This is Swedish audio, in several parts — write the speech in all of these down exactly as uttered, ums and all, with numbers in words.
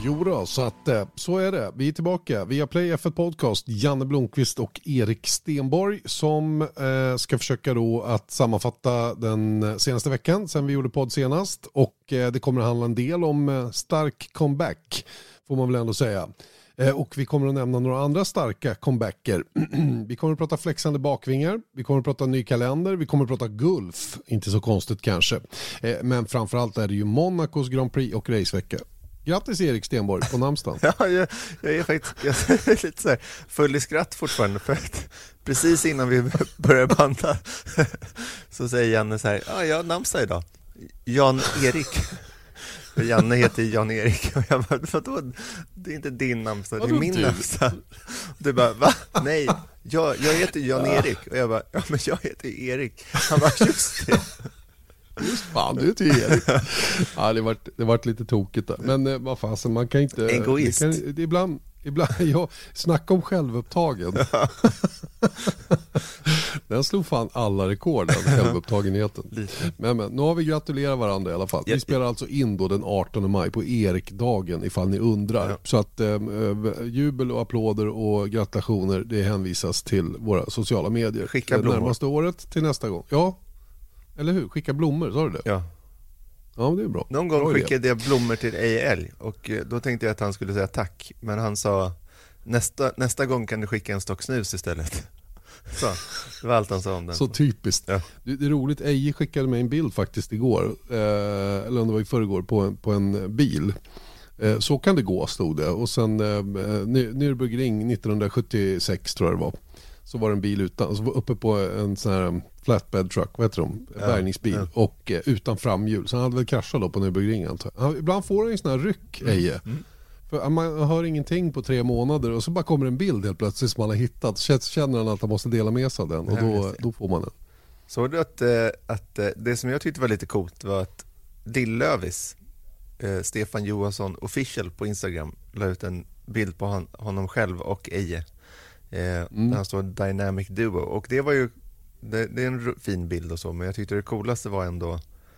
Jo då, så att så är det. Vi är tillbaka via Play F ett Podcast, Janne Blomqvist och Erik Stenborg som eh, ska försöka då att sammanfatta den senaste veckan sen vi gjorde podd senast, och eh, det kommer att handla en del om eh, stark comeback får man väl ändå säga. Eh, och vi kommer att nämna några andra starka comebacker. Vi kommer att prata flexande bakvingar, vi kommer att prata ny kalender, vi kommer att prata Gulf, inte så konstigt kanske. Eh, men framförallt är det ju Monacos Grand Prix och racevecka. Grattis Erik Stenborg på namnsdagen. Ja, jag, jag är faktiskt jag är lite så här full i skratt fortfarande, för att precis innan vi börjar banda så säger Janne så här: ja, jag har namnsdag idag, Jan-Erik. För Janne heter Jan-Erik. Och jag bara, vadå? Det är inte din namnsdag, det är min namnsdag. Och du bara, va? Nej, jag, jag heter Jan-Erik. Och jag bara, ja, men jag heter Erik. Han bara, just det. Just fan, du heter Erik. Ja, det vart det vart lite tokigt där. Men eh, vad fasen, man kan inte... Egoist. Det kan, det ibland, ibland, ja, snacka om självupptagen. Den slog fan alla rekord, den självupptagenheten. Men, men nu har vi gratulerat varandra i alla fall. Vi spelar alltså in då den artonde maj på Erik-dagen ifall ni undrar. Ja. Så att eh, jubel och applåder och gratulationer, det hänvisas till våra sociala medier. Skicka blommor. Närmaste året till nästa gång. Ja, eller hur? Skicka blommor, sa du det? Ja. Ja, det är bra. Någon gång bra skickade jag blommor till Ej Älg, och då tänkte jag att han skulle säga tack. Men han sa, nästa, nästa gång kan du skicka en stock snus istället. Så, det var allt han sa om den. Så typiskt. Ja. Det, det är roligt, Eje skickade mig en bild faktiskt igår, eh, eller om det var i förrgår, på en, på en bil. Eh, så kan det gå, stod det. Och sen eh, Nürburgring nittonhundrasjuttiosex tror jag det var. Så var det en bil utan, så var uppe på en sån här flatbed truck, vad heter de? Ja, bärgningsbil, ja. Och eh, utan framhjul. Så han hade väl kraschat då på Nürburgring, antar jag. Han, ibland får han en sån här ryck, Eje. Mm. Mm. För man hör ingenting på tre månader och så bara kommer en bild helt plötsligt som man har hittat. Så känner han att han måste dela med sig av den, och då, då får man den. Såg du att, att det som jag tyckte var lite coolt var att Dillövis, eh, Stefan Johansson official på Instagram, la ut en bild på han, honom själv och Eje. Eh, mm. Där han står Dynamic Duo, och det var ju det, det är en fin bild och så, men jag tyckte det coolaste var ändå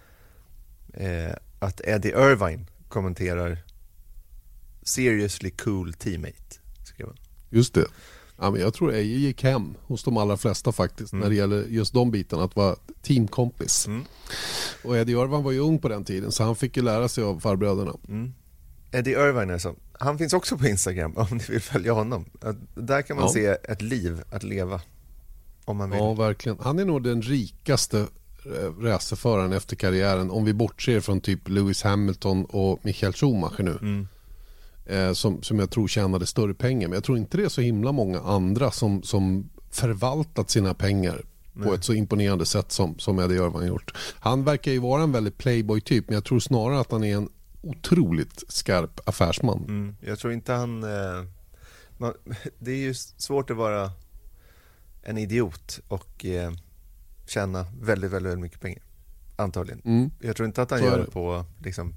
eh, att Eddie Irvine kommenterar seriously cool teammate, skrev han. Just det. Ja, men jag tror Eje gick hem hos de allra flesta faktiskt, mm. när det gäller just de bitarna, att vara teamkompis. Mm. Och Eddie Irvine var ju ung på den tiden, så han fick ju lära sig av farbröderna. Mm. Eddie Irvine är så. Han finns också på Instagram om ni vill följa honom. Där kan man ja. se ett liv att leva om man vill. Ja, verkligen. Han är nog den rikaste racerföraren efter karriären, om vi bortser från typ Lewis Hamilton och Michael Schumacher nu. Mm. Eh, som, som jag tror tjänade större pengar. Men jag tror inte det är så himla många andra som, som förvaltat sina pengar Nej. på ett så imponerande sätt som, som Eddie Irvine gjort. Han verkar ju vara en väldigt playboy-typ, men jag tror snarare att han är en otroligt skarp affärsman. Mm, jag tror inte han... Eh, man, det är ju svårt att vara en idiot och eh, tjäna väldigt, väldigt, väldigt mycket pengar. Antagligen. Mm. Jag tror inte att han så gör det på liksom,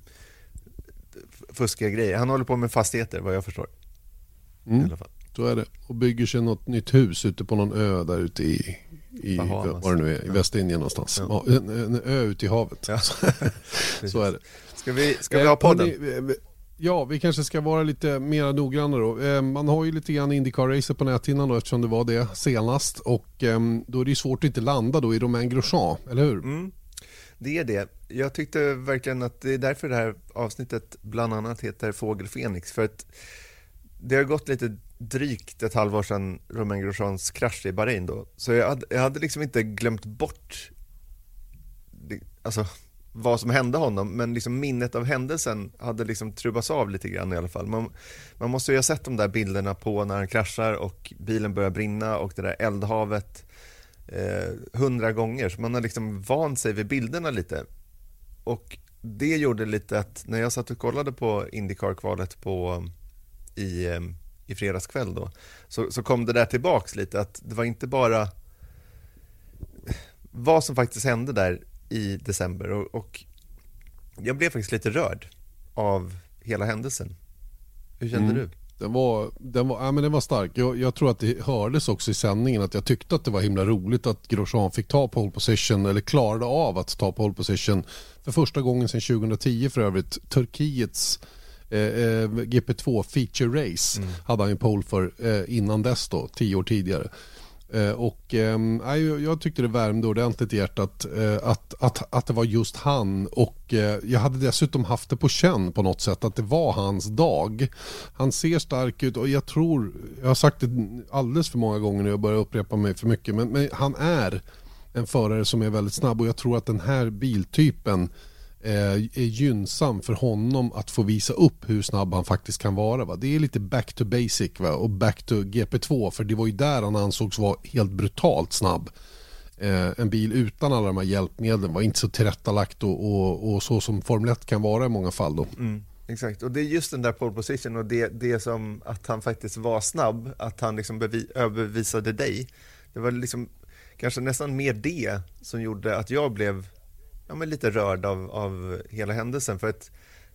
fuskiga grejer. Han håller på med fastigheter, vad jag förstår. Mm. I alla fall. Så är det. Och bygger sig något nytt hus ute på någon ö där ute i, i vad det nu är, i ja. Västindien någonstans. Ja. En, en ö ute i havet. Ja. Så är det. Ska vi, ska vi ha podden? Eh, ja, vi kanske ska vara lite mer noggranna då. Eh, man har ju lite grann IndyCar-racer på näthinnan då, eftersom det var det senast. Och eh, då är det ju svårt att inte landa då i Romain Grosjean, eller hur? Mm. Det är det. Jag tyckte verkligen att det är därför det här avsnittet bland annat heter Fågel Fenix. För att det har gått lite drygt ett halvår sedan Romain Grosjeans krasch i Bahrain då. Så jag hade, jag hade liksom inte glömt bort det, alltså vad som hände honom, men liksom minnet av händelsen hade liksom trubbats av lite grann i alla fall. Man, man måste ju ha sett de där bilderna på när han kraschar och bilen börjar brinna och det där eldhavet hundra eh, gånger, så man har liksom vant sig vid bilderna lite. Och det gjorde lite att när jag satt och kollade på IndyCar-kvalet på i, i fredagskväll då, så, så kom det där tillbaks lite, att det var inte bara vad som faktiskt hände där i december, och, och jag blev faktiskt lite rörd av hela händelsen. Hur kände mm. du? Den var, den var, ja, men den var stark. Jag, jag tror att det hördes också i sändningen att jag tyckte att det var himla roligt att Grosjean fick ta pole position, eller klarade av att ta pole position för första gången sedan tjugohundratio för övrigt. Turkiets eh, G P två Feature Race mm. hade han ju pole för eh, innan dess då, tio år tidigare. Eh, och eh, jag tyckte det värmde ordentligt i hjärtat eh, att, att, att det var just han, och eh, jag hade dessutom haft det på känn på något sätt att det var hans dag. Han ser stark ut och jag tror, jag har sagt det alldeles för många gånger nu, jag börjar upprepa mig för mycket, men, men han är en förare som är väldigt snabb, och jag tror att den här biltypen är gynnsam för honom att få visa upp hur snabb han faktiskt kan vara. Va? Det är lite back to basic, va? Och back to G P två, för det var ju där han ansågs vara helt brutalt snabb. Eh, en bil utan alla de här hjälpmedlen var inte så tillrättalagt och, och, och så som Formel ett kan vara i många fall då. Mm, exakt, och det är just den där pole position och det, det som att han faktiskt var snabb, att han liksom bevi- överbevisade dig. Det var liksom kanske nästan mer det som gjorde att jag blev ja, men lite rörd av, av hela händelsen, för att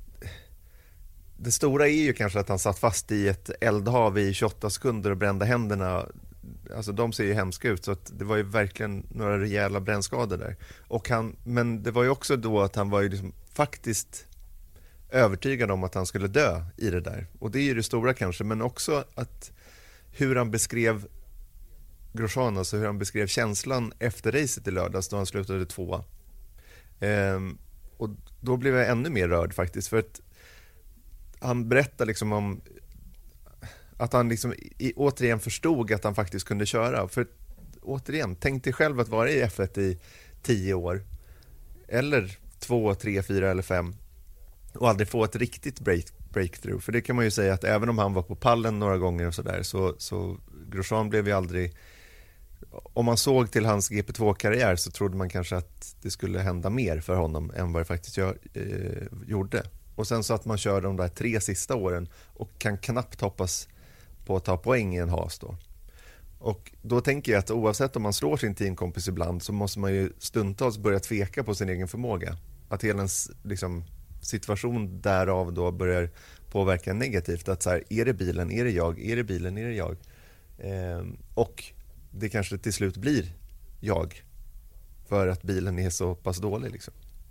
det stora är ju kanske att han satt fast i ett eldhav i tjugoåtta sekunder och brände händerna. Alltså de ser ju hemska ut, så att det var ju verkligen några rejäla brännskador där. Och han, men det var ju också då att han var ju liksom faktiskt övertygad om att han skulle dö i det där. Och det är ju det stora kanske, men också att hur han beskrev Grosjean, alltså hur han beskrev känslan efter racet i lördags då han slutade tvåa. Ehm, och då blev jag ännu mer rörd faktiskt, för att han berättade liksom om att han liksom i, återigen förstod att han faktiskt kunde köra. För återigen, tänk dig själv att vara i F ett i tio år eller två, tre, fyra eller fem och aldrig få ett riktigt break, breakthrough. För det kan man ju säga att även om han var på pallen några gånger och sådär, så, så Grosjean blev ju aldrig, om man såg till hans G P två-karriär så trodde man kanske att det skulle hända mer för honom än vad det faktiskt gör, eh, gjorde. Och sen så att man kör de där tre sista åren och kan knappt hoppas på att ta poäng i en has då. Och då tänker jag att oavsett om man slår sin teamkompis ibland så måste man ju stundtals börja tveka på sin egen förmåga. Att hela ens liksom, situation därav då börjar påverka negativt. Att så här, är det bilen, är det jag, är det bilen, är det jag? Eh, och det kanske till slut blir jag. För att bilen är så pass dålig liksom.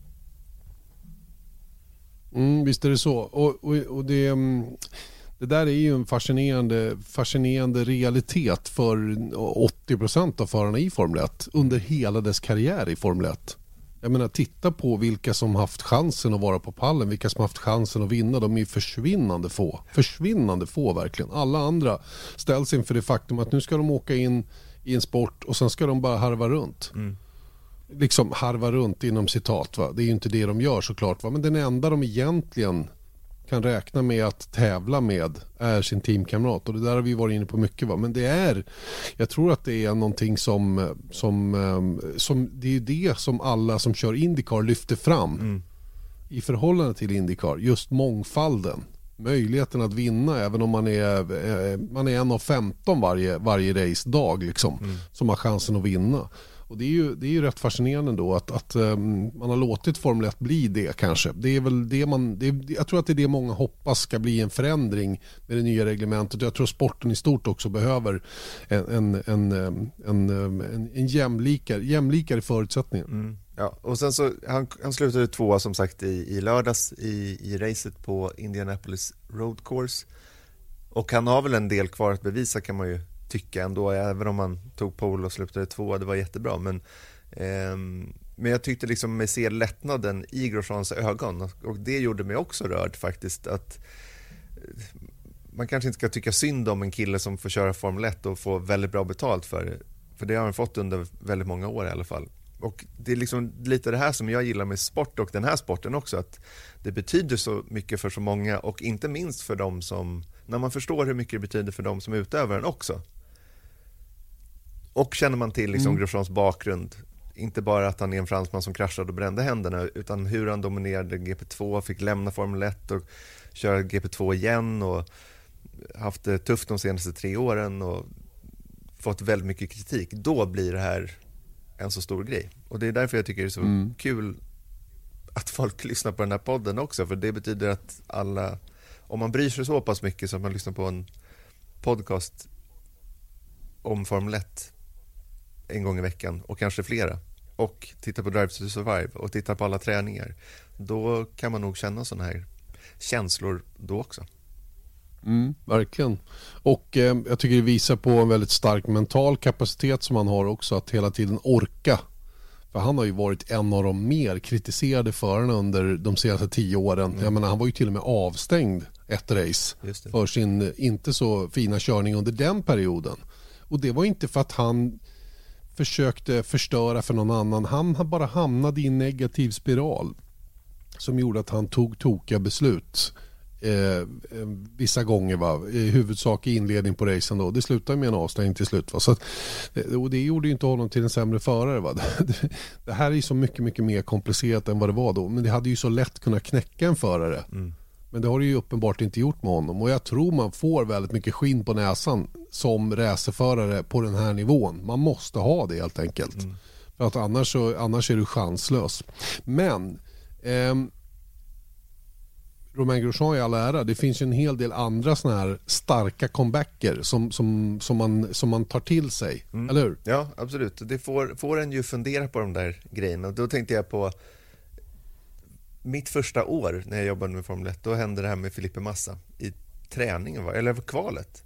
Mm, visst är det så. Och, och, och det, det där är ju en fascinerande, fascinerande realitet för åttio procent av förarna i Formel ett under hela dess karriär i Formel ett. Jag menar, titta på vilka som haft chansen att vara på pallen, vilka som haft chansen att vinna. De är försvinnande få. Försvinnande få verkligen. Alla andra ställs inför det faktum att nu ska de åka in i en sport och sen ska de bara harva runt. Mm. Liksom harva runt inom citat, va? Det är ju inte det de gör såklart, va? Men den enda de egentligen kan räkna med att tävla med är sin teamkamrat, och det där har vi varit inne på mycket, va? Men det är, jag tror att det är någonting som, som, som det är ju det som alla som kör IndyCar lyfter fram mm. i förhållande till IndyCar, just mångfalden, möjligheten att vinna även om man är, man är en av femton varje, varje race dag liksom, mm. som har chansen att vinna. Och det är ju, det är ju rätt fascinerande då att, att um, man har låtit Formel ett bli det kanske. Det är väl det man, det är, jag tror att det är det många hoppas ska bli en förändring med det nya reglementet. Jag tror sporten i stort också behöver en, en, en, en, en, en jämlikare, jämlikare förutsättningar. Mm. Ja, och sen så, han, han slutade tvåa som sagt i, i lördags i, i racet på Indianapolis Road Course. Och han har väl en del kvar att bevisa kan man ju tycka ändå, även om man tog pole och slutade två, det var jättebra, men eh, men jag tyckte liksom mig se lättnaden i Grosjeans ögon, och det gjorde mig också rörd faktiskt, att man kanske inte ska tycka synd om en kille som får köra Formel ett och få väldigt bra betalt för det, för det har han fått under väldigt många år i alla fall. Och det är liksom lite det här som jag gillar med sport och den här sporten också, att det betyder så mycket för så många, och inte minst för dem som, när man förstår hur mycket det betyder för dem som utövar den också. Och känner man till liksom mm. Grosjeans bakgrund, inte bara att han är en fransman som kraschade och brände händerna, utan hur han dominerade G P två, fick lämna Formel ett och köra G P två igen och haft det tufft de senaste tre åren och fått väldigt mycket kritik. Då blir det här en så stor grej. Och det är därför jag tycker det är så mm. kul att folk lyssnar på den här podden också, för det betyder att alla, om man bryr sig så pass mycket så att man lyssnar på en podcast om Formel ett en gång i veckan och kanske flera, och titta på Drive to Survive och titta på alla träningar, då kan man nog känna sån här känslor då också. Mm, verkligen. Och eh, jag tycker det visar på en väldigt stark mental kapacitet som han har också, att hela tiden orka. För han har ju varit en av de mer kritiserade förarna under de senaste tio åren. Mm. Jag menar, han var ju till och med avstängd ett race för sin inte så fina körning under den perioden. Och det var inte för att han försökte förstöra för någon annan. Han bara hamnade i en negativ spiral som gjorde att han tog tokiga beslut. Eh, vissa gånger, va, i huvudsak i inledning på racen då. Det slutade med en avstängning till slut, va? Så att, och det gjorde ju inte honom till en sämre förare, va? Det, det här är ju så mycket mycket mer komplicerat än vad det var då, men det hade ju så lätt kunnat knäcka en förare. Mm. Men det har det ju uppenbart inte gjort med honom, och jag tror man får väldigt mycket skinn på näsan som racerförare på den här nivån. Man måste ha det helt enkelt. Mm. För att annars, så, annars är du chanslös. Men ehm, Romain Grosjean i all ära, det finns ju en hel del andra såna här starka comebacker som, som, som, man, som man tar till sig, mm. eller hur? Ja, absolut. Det får, får en ju fundera på de där grejerna. Då tänkte jag på mitt första år när jag jobbade med Formel ett. Då hände det här med Felipe Massa i träningen, eller kvalet.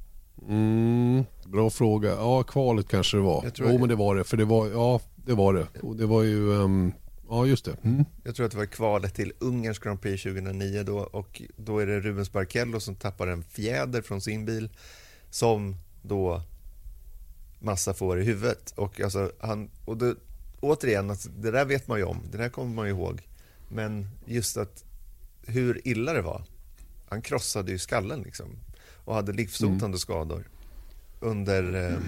Mm, bra fråga. Ja, kvalet kanske det var. Jo, jag... men det var det. För det var, ja, det var det. Och det var ju... Um... Ja, just det. Mm. Jag tror att det var kvalet till Ungerns Grand Prix tjugohundranio då, och då är det Rubens Barrichello som tappar en fjäder från sin bil som då Massa får i huvudet. Och, alltså, han, och det, återigen, alltså, det där vet man ju om, det där kommer man ju ihåg. Men just att hur illa det var. Han krossade ju skallen liksom och hade livshotande mm. skador under, eh,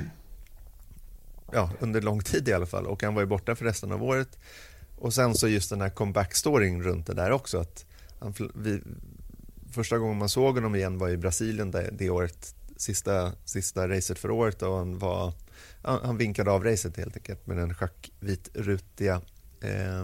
ja, under lång tid i alla fall. Och han var ju borta för resten av året. Och sen så just den här comeback-storyn runt det där också. Att han, vi, första gången man såg honom igen var i Brasilien det, det året, sista, sista racet för året. Och han, var, han, han vinkade av racet helt enkelt med den schackvitrutiga eh,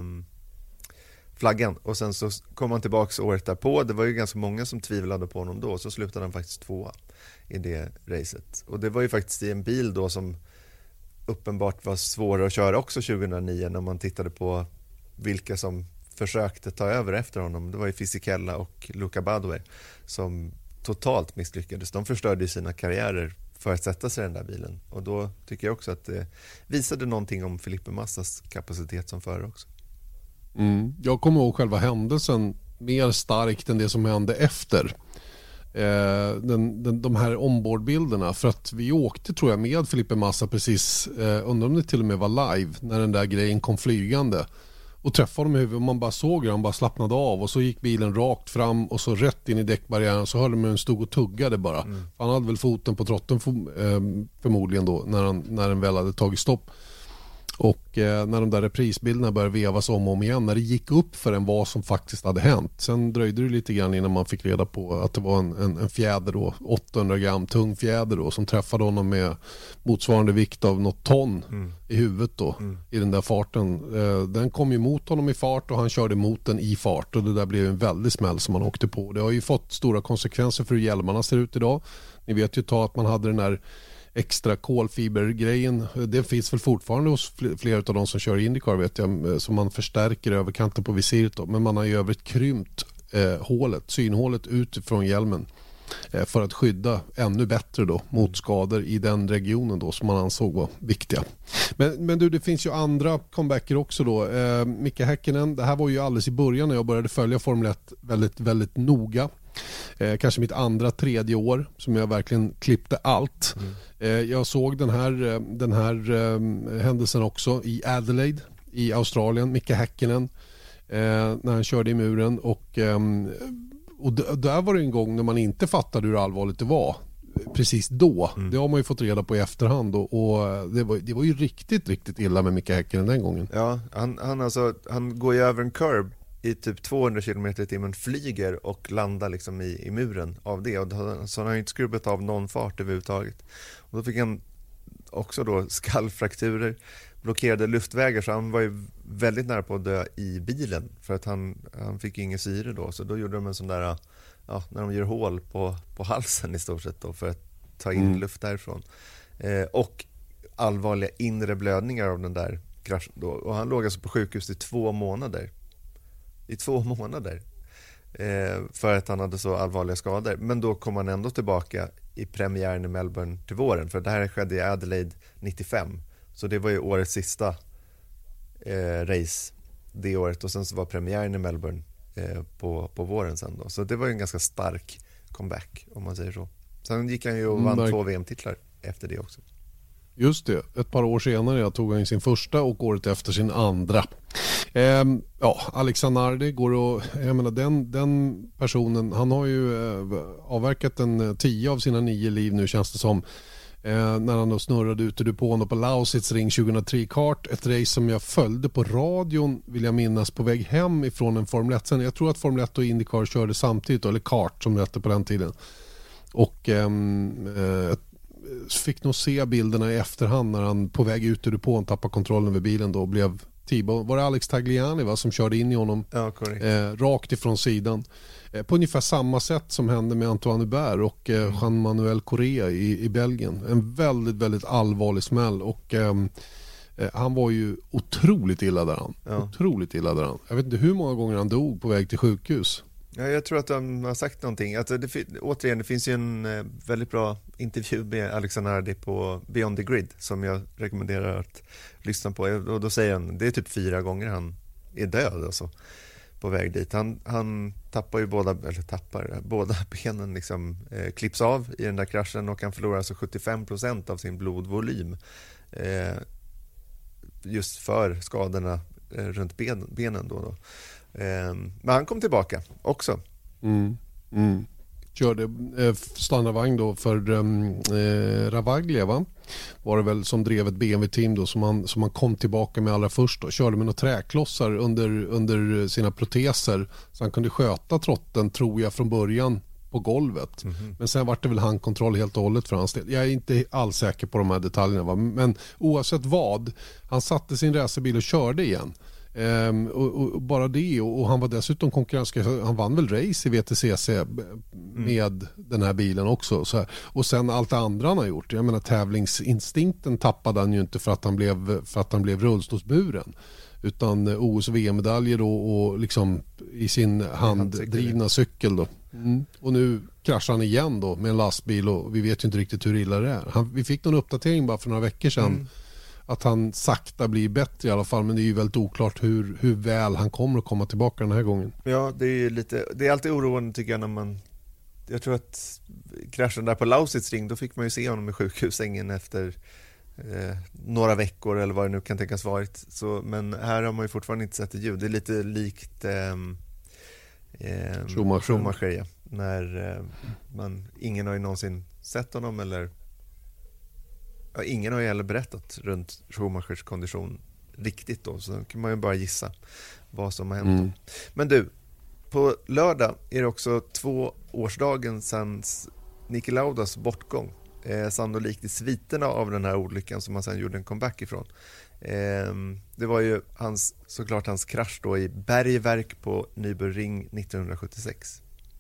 flaggan. Och sen så kom han tillbaka året därpå. Det var ju ganska många som tvivlade på honom då. Så slutade han faktiskt tvåa i det racet. Och det var ju faktiskt i en bil då som uppenbart var svårare att köra också tjugohundranio när man tittade på vilka som försökte ta över efter honom. Det var ju Fisichella och Luca Badoer som totalt misslyckades. De förstörde sina karriärer för att sätta sig i den där bilen. Och då tycker jag också att det visade någonting om Felipe Massas kapacitet som förare också. Mm. Jag kommer ihåg själva händelsen mer starkt än det som hände efter. Eh, den, den, de här ombordbilderna, för att vi åkte tror jag med Felipe Massa precis, eh, undrar om det till och med var live när den där grejen kom flygande och träffade dem i huvudet och man bara såg det, han bara slappnade av och så gick bilen rakt fram och så rätt in i däckbarriären, så hörde man den stod och tuggade bara. Mm. Han hade väl foten på trotten för, eh, förmodligen då när, han, när den väl hade tagit stopp. Och eh, när de där reprisbilderna började vevas om och om igen, när det gick upp för en vad som faktiskt hade hänt. Sen dröjde det lite grann innan man fick reda på att det var en, en, en fjäder då, åttahundra gram tung fjäder då, som träffade honom med motsvarande vikt av något ton mm. i huvudet då, mm. i den där farten. Eh, den kom ju mot honom i fart och han körde mot den i fart och det där blev en väldig smäll som han åkte på. Det har ju fått stora konsekvenser för hur hjälmarna ser ut idag. Ni vet ju ta att man hade den där extra kolfibergrejen, det finns väl fortfarande hos flera av de som kör IndyCar vet jag, som man förstärker överkanten på visiret då, men man har ju övrigt krympt eh, hålet, synhålet ut från hjälmen eh, för att skydda ännu bättre då mot skador i den regionen då som man ansåg var viktiga. Men, men du, det finns ju andra comebacker också då. Eh, Mika Häkkinen, det här var ju alldeles i början när jag började följa Formel ett väldigt, väldigt noga. Eh, kanske mitt andra, tredje år som jag verkligen klippte allt. Mm. Eh, jag såg den här, den här eh, händelsen också i Adelaide i Australien, Mika Häkkinen eh, när han körde i muren och, eh, och d- där var det en gång när man inte fattade hur allvarligt det var precis då. Mm. Det har man ju fått reda på i efterhand och, och det, var, det var ju riktigt, riktigt illa med Mika Häkkinen den gången. Ja, han, han, alltså, han går ju över en curb i typ tvåhundra kilometer i timmen, flyger och landar liksom i, i muren av det. Och så han har ju inte skrubbet av någon fart överhuvudtaget. Och då fick han också då skallfrakturer, blockerade luftvägar, så han var ju väldigt nära på att dö i bilen för att han, han fick ingen syre då. Så då gjorde de en sån där, ja, när de gör hål på, på halsen i stort sett då för att ta in mm. luft därifrån. Eh, och allvarliga inre blödningar av den där kraschen då. Och han låg alltså på sjukhus i två månader. I två månader. eh, för att han hade så allvarliga skador. Men då kom han ändå tillbaka i premiären i Melbourne till våren, för det här skedde i Adelaide nittiofem. Så det var ju årets sista eh, race det året, och sen så var premiären i Melbourne eh, på, på våren sen då. Så det var ju en ganska stark comeback, om man säger så. Sen gick han ju och vann mm, två V M-titlar efter det också. Just det, ett par år senare jag tog han sin första och året efter sin andra. Ehm, ja, Alexander Nardi går och, jag menar den, den personen, han har ju eh, avverkat en tio av sina nio liv nu, känns det som. Eh, när han då snurrade ut ur depån på Lausitz ring tjugohundratre i kart. Ett race som jag följde på radion, vill jag minnas, på väg hem ifrån en Formel ett. Sen jag tror att Formel ett och IndyCar körde samtidigt, eller kart som det hette på den tiden. Och ehm, eh, fick nog se bilderna i efterhand när han på väg ut ur depån tappade kontrollen över bilen då och blev T-bone. Var det Alex Tagliani, va, som körde in i honom ja, eh, rakt ifrån sidan. Eh, på ungefär samma sätt som hände med Antoine Hubert och eh, Jean-Manuel Correa i, i Belgien. En väldigt, väldigt allvarlig smäll, och eh, eh, han var ju otroligt illa där han. Ja. Otroligt illa där han. Jag vet inte hur många gånger han dog på väg till sjukhus. Ja, jag tror att de har sagt någonting. Att det, återigen, det finns ju en eh, väldigt bra intervju med Alexander Nardi på Beyond the Grid som jag rekommenderar att lyssna på. Och då säger han, det är typ fyra gånger han är död alltså, på väg dit. Han, han tappar ju båda, eller tappar, båda benen liksom, eh, klipps av i den där kraschen, och han förlorar alltså sjuttiofem procent av sin blodvolym eh, just för skadorna eh, runt ben, benen då då. Men han kom tillbaka också. Mm, mm. Körde eh, standardvagn då för eh, Ravaglia, va? Var det väl, som drev ett B M W-team då, som man, som man kom tillbaka med allra först då. Körde med några träklossar under, under sina proteser, så han kunde sköta trotten, tror jag, från början på golvet. Mm-hmm. Men sen var det väl handkontroll helt och hållet för hans del. Jag är inte alls säker på de här detaljerna, va? Men oavsett vad, han satte sin racerbil och körde igen. Um, och, och bara det, och, och han var dessutom konkurrenskraftig. Han vann väl race i V T C C med mm. den här bilen också så här. Och sen allt det andra han har gjort, jag menar tävlingsinstinkten tappade han ju inte för att han blev, för att han blev rullstolsburen, utan O S och V M-medaljer då, och liksom i sin handdrivna cykel då. Mm. Och nu kraschar han igen då med en lastbil, och vi vet ju inte riktigt hur illa det är. Han, vi fick någon uppdatering bara för några veckor sedan mm. att han sakta blir bättre i alla fall, men det är ju väldigt oklart hur, hur väl han kommer att komma tillbaka den här gången. Ja, det är ju lite, det är alltid oroande tycker jag när man, jag tror att kraschen där på Lausitz ring, då fick man ju se honom i sjukhussängen efter eh, några veckor eller vad det nu kan tänkas varit. Så, men här har man ju fortfarande inte sett ett ljud. Det är lite likt eh, eh, Schumacher, Schumacher ja. När eh, man, ingen har ju någonsin sett honom, eller ja, ingen har ju heller berättat runt Schumachers kondition riktigt då, så kan man ju bara gissa vad som har hänt. Mm. Men du, på lördag är det också två årsdagen sedan Niki Laudas bortgång, eh, sannolikt i sviterna av den här olyckan som han sen gjorde en comeback ifrån. Eh, det var ju hans, såklart hans krasch då i Bergwerk på Nürburgring nittonhundrasjuttiosex.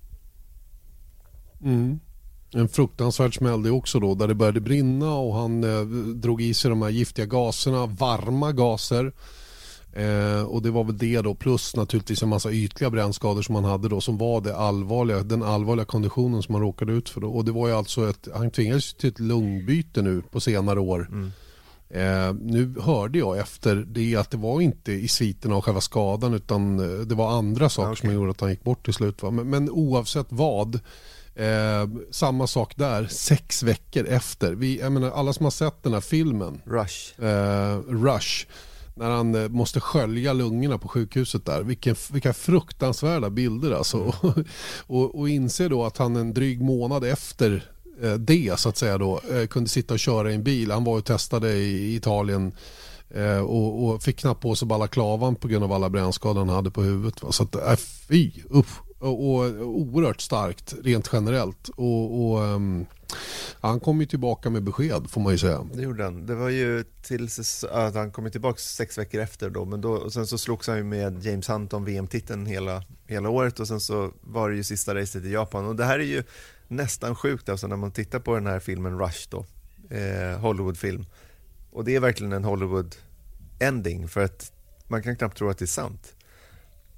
Mm. En fruktansvärd smäll det också då, där det började brinna och han eh, drog i sig de här giftiga gaserna, varma gaser. Eh, och det var väl det då, plus naturligtvis en massa ytliga brännskador som han hade då, som var det allvarliga, den allvarliga konditionen som han råkade ut för då. Och det var ju alltså ett, han tvingades till ett lungbyte nu på senare år. Mm. Eh, nu hörde jag efter det att det var inte i sviten av själva skadan, utan det var andra saker okay. som gjorde att han gick bort till slut, va? Men, men oavsett vad, Eh, samma sak där, sex veckor efter. Vi, jag menar, alla som har sett den här filmen Rush, eh, Rush när han eh, måste skölja lungorna på sjukhuset där, vilken, vilka fruktansvärda bilder alltså. Mm. och, och inse då att han en dryg månad efter eh, det så att säga då eh, kunde sitta och köra i en bil. Han var och testade i Italien eh, och, och fick knappt på sig balaklavan på grund av alla brännskador han hade på huvudet, va? Så att, äh, fy, uff. Och, och oerhört starkt rent generellt, och, och um, han kom ju tillbaka med besked, får man ju säga. Det gjorde han. Det var ju tills att han kom tillbaka sex veckor efter då, men då, och sen så slogs han ju med James Hunt om V M-titeln hela, hela året, och sen så var det ju sista racet i Japan, och det här är ju nästan sjukt alltså när man tittar på den här filmen Rush då, eh, Hollywoodfilm, och det är verkligen en Hollywood ending, för att man kan knappt tro att det är sant.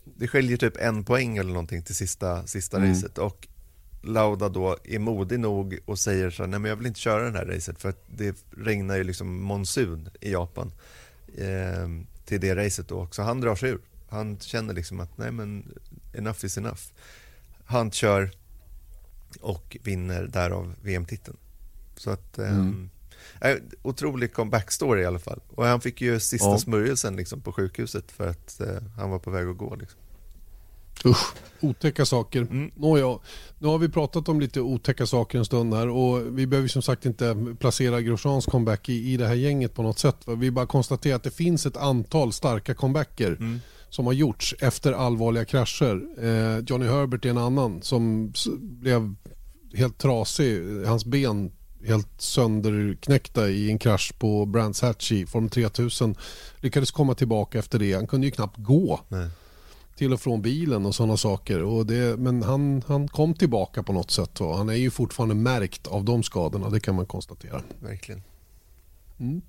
det skiljer typ en poäng eller någonting till sista, sista Mm. racet, och Lauda då är modig nog och säger så här, nej men jag vill inte köra den här racet för att det regnar ju liksom monsun i Japan eh, till det racet då, så han drar sig ur. Han känner liksom att nej men enough is enough. Han kör och vinner därav V M-titeln. Så att eh, Mm. äh, otrolig comeback-story i alla fall. Och han fick ju sista Ja. smörjelsen liksom på sjukhuset för att eh, han var på väg att gå liksom. Usch, otäcka saker. Mm. Nåja, nu har vi pratat om lite otäcka saker en stund här och vi behöver som sagt inte placera Grosjeans comeback i, i det här gänget på något sätt. Vi bara konstaterar att det finns ett antal starka comebacker Mm. som har gjorts efter allvarliga krascher. Eh, Johnny Herbert är en annan som s- blev helt trasig. Hans ben helt sönderknäckta i en krasch på Brands Hatch i Form tre tusen. Lyckades komma tillbaka efter det. Han kunde ju knappt gå. Nej. Till och från bilen och sådana saker. Och det, men han, han kom tillbaka på något sätt. Och han är ju fortfarande märkt av de skadorna, det kan man konstatera. Verkligen. Mm.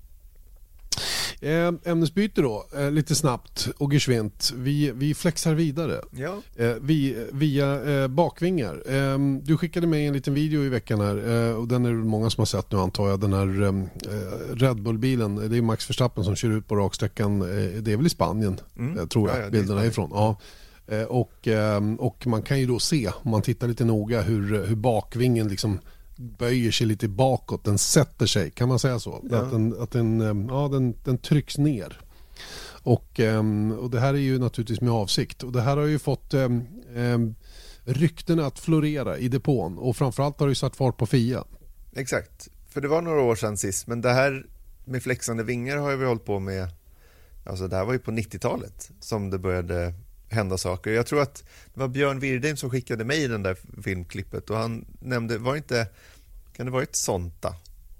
Eh, ämnesbyte då, eh, lite snabbt och geschwint. Vi, vi flexar vidare. Ja. Eh, vi, via eh, bakvingar. Eh, du skickade mig en liten video i veckan här eh, och den är det många som har sett nu antar jag. Den här eh, Red Bull-bilen, det är Max Verstappen som kör ut på raksträckan. Eh, det är väl i Spanien, Mm. eh, tror jag, Ja, ja, det är bilderna Spanien. ifrån. Ja. Eh, och, eh, och man kan ju då se, om man tittar lite noga, hur, hur bakvingen liksom böjer sig lite bakåt, den sätter sig, kan man säga så? Ja. Att, den, att den, eh, ja, den, den trycks ner. Och, ehm, och det här är ju naturligtvis med avsikt. Och det här har ju fått ehm, ehm, ryktena att florera i depån. Och framförallt har det ju satt fart på F I A. Exakt, för det var några år sedan sist, men det här med flexande vingar har vi hållit på med, alltså det här var ju på nittiotalet som det började hända saker. Jag tror att det var Björn Wirdheim som skickade mig den där filmklippet och han nämnde, var det inte, kan det varit Sonta?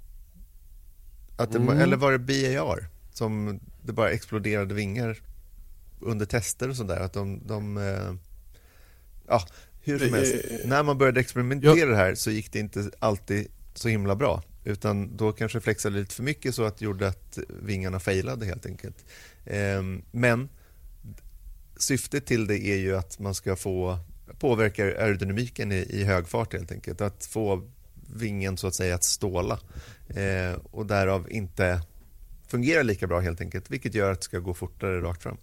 Att det, Mm. Eller var det B A R som det bara exploderade vingar under tester och sådär, att de, de eh, ja, hur som helst, när man började experimentera Ja. det här så gick det inte alltid så himla bra, utan då kanske flexade lite för mycket så att det gjorde att vingarna failade helt enkelt. Eh, men syftet till det är ju att man ska få påverka aerodynamiken i, i hög fart helt enkelt, att få vingen så att säga att ståla eh, och därav inte fungera lika bra helt enkelt, vilket gör att det ska gå fortare rakt fram.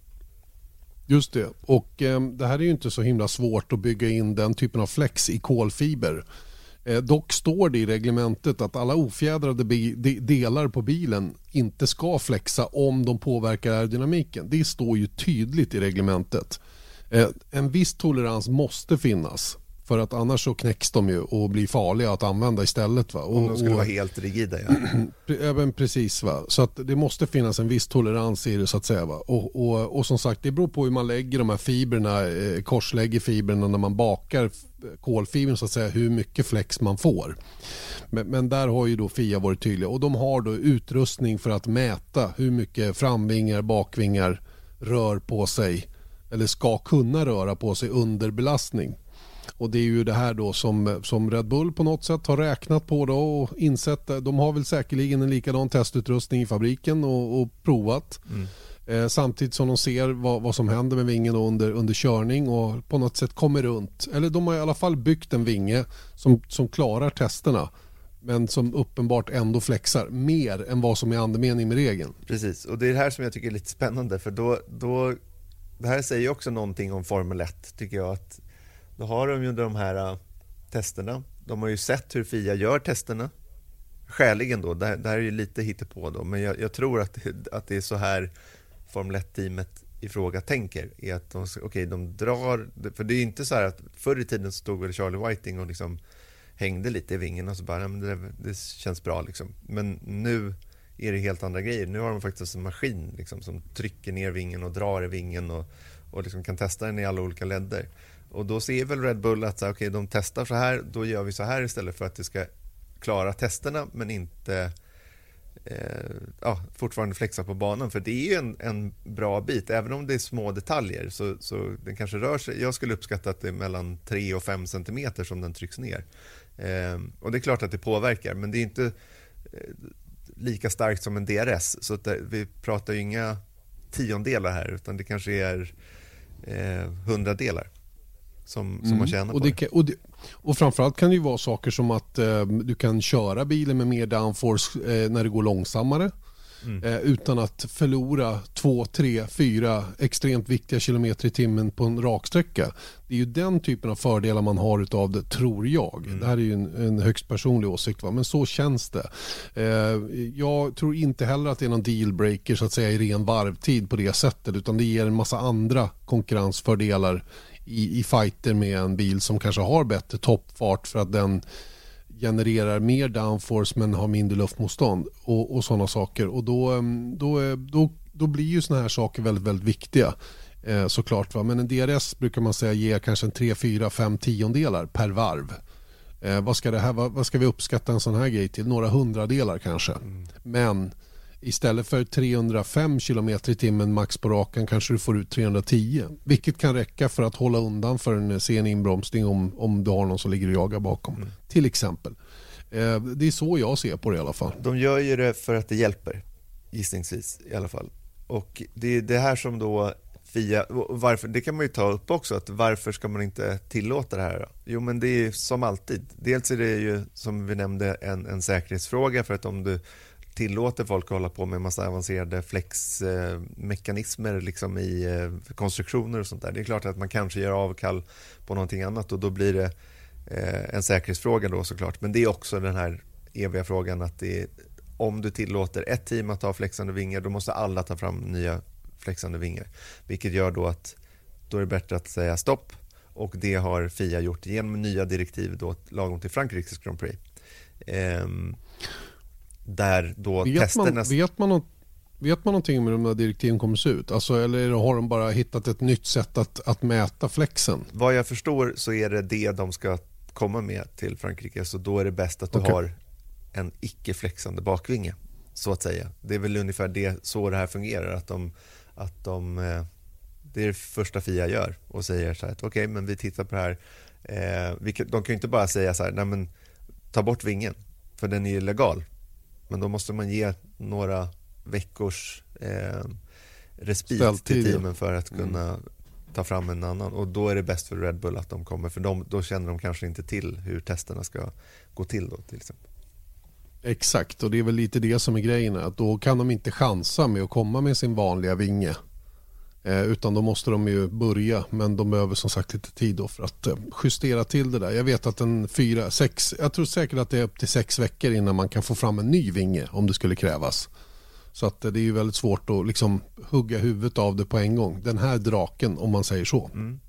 Just det. Och eh, det här är ju inte så himla svårt att bygga in den typen av flex i kolfiber. Eh, dock står det i reglementet att alla ofjädrade bi- de- delar på bilen inte ska flexa om de påverkar aerodynamiken. Det står ju tydligt i reglementet. Eh, en viss tolerans måste finnas. För att annars så knäcks de ju och blir farliga att använda istället. Va? Och, Om de skulle och, vara helt rigida. Ja. Även precis, va? Så att det måste finnas en viss tolerans i det så att säga. Va? Och, och, och som sagt, det beror på hur man lägger de här fibrerna, eh, korslägger fibrerna när man bakar f- kolfibern så att säga, hur mycket flex man får. Men, men där har ju då F I A varit tydliga och de har då utrustning för att mäta hur mycket framvingar, bakvingar rör på sig eller ska kunna röra på sig under belastning. Och det är ju det här då som, som Red Bull på något sätt har räknat på då och insett. De har väl säkerligen en likadan testutrustning i fabriken och, och provat. Mm. Eh, samtidigt som de ser vad, vad som händer med vingen under, under körning och på något sätt kommer runt. Eller de har i alla fall byggt en vinge som, som klarar testerna. Men som uppenbart ändå flexar mer än vad som är andemening med regeln. Precis, och det är det här som jag tycker är lite spännande, för då, då det här säger ju också någonting om Formel ett tycker jag, att då har de ju de här uh, testerna, de har ju sett hur F I A gör testerna skäligen då, det här, det här är ju lite hittepå då, men jag, jag tror att, att det är så här Formel ett-teamet i fråga tänker, är att de, okay, de drar, för det är ju inte så här att förr i tiden stod väl Charlie Whiting och liksom hängde lite i vingen och så bara, men det, det känns bra liksom, men nu är det helt andra grejer. Nu har de faktiskt en maskin liksom, som trycker ner vingen och drar i vingen och, och liksom kan testa den i alla olika ledder. Och då ser väl Red Bull att så, okay, de testar så här, då gör vi så här istället för att det ska klara testerna men inte eh, ja, fortfarande flexa på banan. För det är ju en, en bra bit, även om det är små detaljer så, så den kanske rör sig. Jag skulle uppskatta att det är mellan tre och fem centimeter som den trycks ner. Eh, och det är klart att det påverkar, men det är inte eh, lika starkt som en D R S, så att det, vi pratar ju inga tiondelar här, utan det kanske är eh, hundradelar som, som mm. man tjänar och på det. Kan, och, det, och framförallt kan det ju vara saker som att eh, du kan köra bilen med mer downforce eh, när det går långsammare. Mm. Eh, utan att förlora två, tre, fyra extremt viktiga kilometer i timmen på en raksträcka. Det är ju den typen av fördelar man har utav det, tror jag. Mm. Det här är ju en, en högst personlig åsikt, va? Men så känns det. Eh, jag tror inte heller att det är någon dealbreaker så att säga i ren varvtid på det sättet, utan det ger en massa andra konkurrensfördelar i, i fighter med en bil som kanske har bättre toppfart för att den genererar mer downforce men har mindre luftmotstånd och, och sådana saker. Och då, då, då, då blir ju såna här saker väldigt, väldigt viktiga eh, såklart. Va? Men en D R S brukar man säga ger kanske en tre, fyra, fem tiondelar per varv. Eh, vad, ska det här, vad, vad ska vi uppskatta en sån här grej till? Några hundradelar kanske. Mm. Men istället för trehundrafem kilometer i timmen max på rakan kanske du får ut trehundratio. Vilket kan räcka för att hålla undan för en sen inbromsning om, om du har någon som ligger och jagar bakom. Mm. Till exempel. Eh, det är så jag ser på det i alla fall. De gör ju det för att det hjälper, gissningsvis i alla fall. Och det är det här som då F I A, varför, det kan man ju ta upp också, att varför ska man inte tillåta det här då? Jo, men det är som alltid. Dels är det ju, som vi nämnde, en, en säkerhetsfråga, för att om du tillåter folk att hålla på med en massa avancerade flexmekanismer liksom i konstruktioner och sånt där. Det är klart att man kanske gör avkall på någonting annat och då blir det en säkerhetsfråga då såklart. Men det är också den här eviga frågan att det är, om du tillåter ett team att ha flexande vingar, då måste alla ta fram nya flexande vingar. Vilket gör då att då är det bättre att säga stopp, och det har F I A gjort genom nya direktiv då lagom till Frankrikes Grand Prix. Ehm, där då vet testerna... Man, vet, man något, vet man någonting om hur de här direktiven kommer se ut? Alltså, eller har de bara hittat ett nytt sätt att, att mäta flexen? Vad jag förstår så är det det de ska komma med till Frankrike, så då är det bäst att du okay. har en icke-flexande bakvinge, så att säga. Det är väl ungefär det, så det här fungerar, att de, att de det är det första F I A gör och säger så här att okej, okay, men vi tittar på det här. Eh, vi, de kan ju inte bara säga så här, nej men ta bort vingen, för den är ju legal. Men då måste man ge några veckors eh, respit Ställtid, till teamen för att kunna mm. ta fram en annan. Och då är det bäst för Red Bull att de kommer, för de, då känner de kanske inte till hur testerna ska gå till då, till exempel. Exakt, och det är väl lite det som är grejen, att då kan de inte chansa med att komma med sin vanliga vinge. Eh, utan då måste de ju börja, men de behöver som sagt lite tid då för att eh, justera till det där. Jag vet att en fyra, sex, jag tror säkert att det är upp till sex veckor innan man kan få fram en ny vinge om det skulle krävas. Så att eh, det är ju väldigt svårt att liksom hugga huvudet av det på en gång. Den här draken, om man säger så. Mm.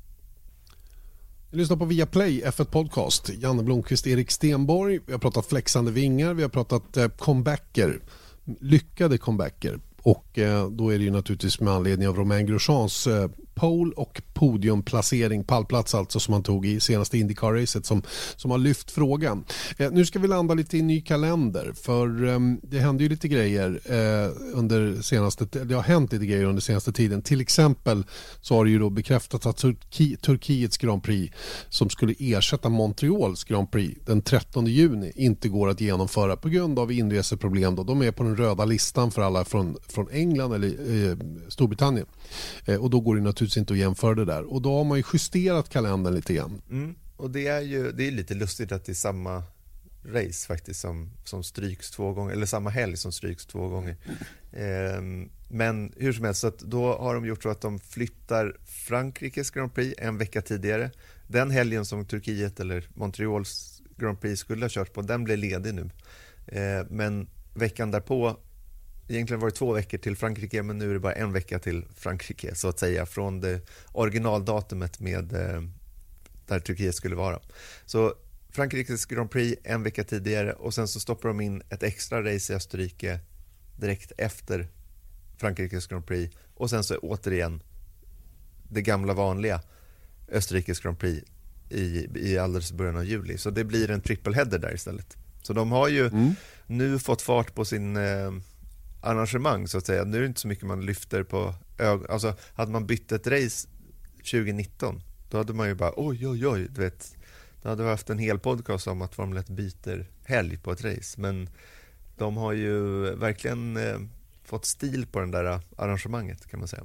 Vi lyssnar på Viaplay F ett Podcast. Janne Blomqvist, Erik Stenborg. Vi har pratat flexande vingar, vi har pratat eh, comebacker, lyckade comebacker. Och eh, då är det ju naturligtvis med anledning av Romain Grosjeans eh, pole och podiumplacering, pallplats alltså, som han tog i senaste IndyCar-racet som, som har lyft frågan. Eh, nu ska vi landa lite i ny kalender, för eh, det händer ju lite grejer eh, under senaste, det har hänt lite grejer under senaste tiden. Till exempel så har det ju då bekräftat att Turki, Turkiets Grand Prix, som skulle ersätta Montreals Grand Prix den trettonde juni, inte går att genomföra på grund av inreseproblem. Då. De är på den röda listan för alla från, från England eller eh, Storbritannien. Eh, och då går det naturligtvis inte att jämföra det där. Och då har man ju justerat kalendern lite grann. Mm. Och det är ju det är lite lustigt att det är samma race faktiskt som, som stryks två gånger, eller samma helg som stryks två gånger. Eh, men hur som helst, så att då har de gjort så att de flyttar Frankrikes Grand Prix en vecka tidigare. Den helgen som Turkiet eller Montreals Grand Prix skulle ha kört på, den blev ledig nu. Eh, men veckan därpå, egentligen var det två veckor till Frankrike, men nu är det bara en vecka till Frankrike, så att säga, från det originaldatumet med eh, där Turkiet skulle vara. Så Frankrikes Grand Prix en vecka tidigare, och sen så stoppar de in ett extra race i Österrike direkt efter Frankrikes Grand Prix, och sen så återigen det gamla vanliga Österrikes Grand Prix i, i alldeles början av juli. Så det blir en trippelheader där istället. Så de har ju mm. nu fått fart på sin eh, arrangemang, så att säga. Nu är det inte så mycket man lyfter på ögon. Alltså, hade man bytt ett race tjugonitton, då hade man ju bara oj, oj, oj, du vet. Då hade vi haft en hel podcast om att Formel ett byter helg på ett race. Men de har ju verkligen eh, fått stil på den där arrangemanget, kan man säga.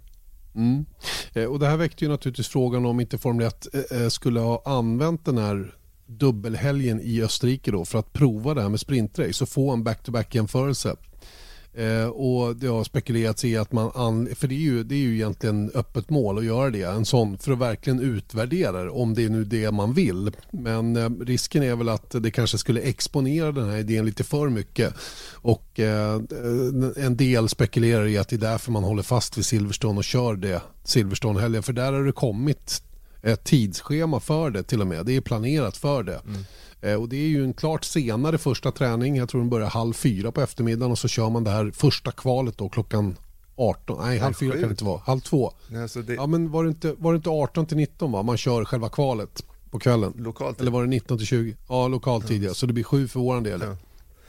Mm. Eh, och det här väckte ju naturligtvis frågan om inte Formel ett eh, skulle ha använt den här dubbelhelgen i Österrike då för att prova det här med sprintrace och få en back-to-back-jämförelse. Eh, och det har spekulerats i att man, an, för det är, ju, det är ju egentligen öppet mål att göra det, en sån för att verkligen utvärdera det, om det är nu det man vill. Men eh, risken är väl att det kanske skulle exponera den här idén lite för mycket, och eh, en del spekulerar i att det är därför man håller fast vid Silverstone och kör det Silverstone-helgen, för där har det kommit ett tidsschema för det till och med, det är planerat för det. Mm. Och det är ju en klart senare första träning. Jag tror den börjar halv fyra på eftermiddagen, och så kör man det här första kvalet då klockan arton. Nej, halv fyra kan det inte vara. Halv två. Ja, så det... ja, men var det, inte, var det inte arton till nitton va? Man kör själva kvalet på kvällen. Lokalt. Eller var det nitton till tjugo? Ja, lokalt tidigare. Ja. Så det blir sju för våran del. Ja.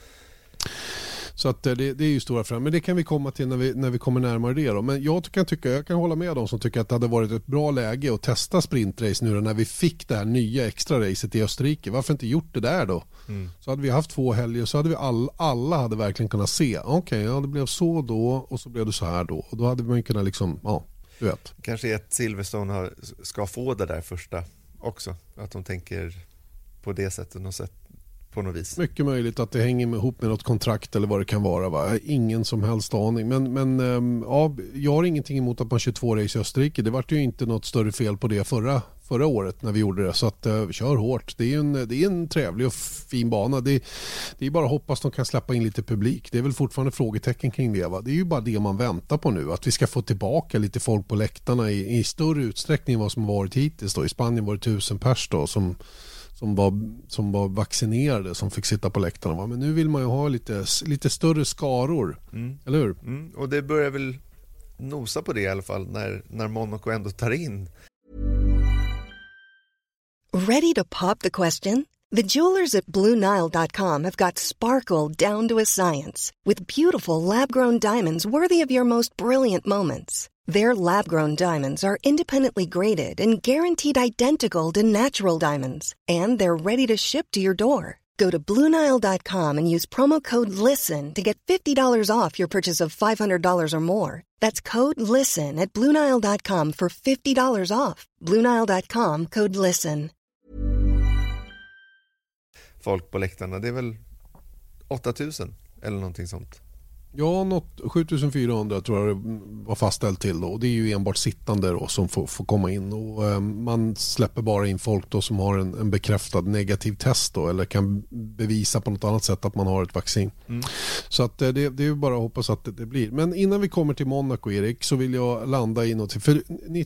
Så att det, det är ju stora fram. Men det kan vi komma till när vi, när vi kommer närmare det då. Men jag kan, tycka, jag kan hålla med dem som tycker att det hade varit ett bra läge att testa sprintrace nu då, när vi fick det här nya extra racet i Österrike. Varför inte gjort det där då? Mm. Så hade vi haft två helger, så hade vi all, alla hade verkligen kunnat se. Okej, okay, ja, det blev så då och så blev det så här då. Och då hade man kunnat liksom, ja, du vet. Kanske att Silverstone har, ska få det där första också. Att de tänker på det sättet och sätt. På något vis. Mycket möjligt att det hänger ihop med något kontrakt eller vad det kan vara. Va? Ingen som helst aning. Men, men ähm, ja, jag har ingenting emot att man kör två race i Österrike. Det var ju inte något större fel på det förra, förra året när vi gjorde det. Så att äh, kör hårt. Det är en, det är en trevlig och fin bana. Det, det är bara att hoppas de kan släppa in lite publik. Det är väl fortfarande frågetecken kring det. Va? Det är ju bara det man väntar på nu. Att vi ska få tillbaka lite folk på läktarna i, i större utsträckning än vad som har varit hittills. Då. I Spanien var det tusen pers då som Som var, som var vaccinerade som fick sitta på läktarna. Men nu vill man ju ha lite, lite större skaror. Mm. Eller hur? Mm. Och det börjar väl nosa på det i alla fall när, när Monaco ändå tar in. Ready to pop the question? The jewelers at Blue Nile dot com have got sparkle down to a science with beautiful lab-grown diamonds worthy of your most brilliant moments. Their lab-grown diamonds are independently graded and guaranteed identical to natural diamonds. And they're ready to ship to your door. Go to Blue Nile dot com and use promo code LISTEN to get fifty dollars off your purchase of five hundred dollars or more. That's code LISTEN at Blue Nile dot com for fifty dollars off. Blue Nile dot com, code LISTEN. Folk på läktarna, det är väl åtta tusen eller någonting sånt. Ja, något, sjutusenfyrahundra tror jag det var fastställt till då. Och det är ju enbart sittande då som får, får komma in. Och, eh, man släpper bara in folk då som har en, en bekräftad negativ test då, eller kan bevisa på något annat sätt att man har ett vaccin. Mm. Så att, eh, det, det är ju bara att hoppas att det, det blir. Men innan vi kommer till Monaco, Erik, så vill jag landa i något. För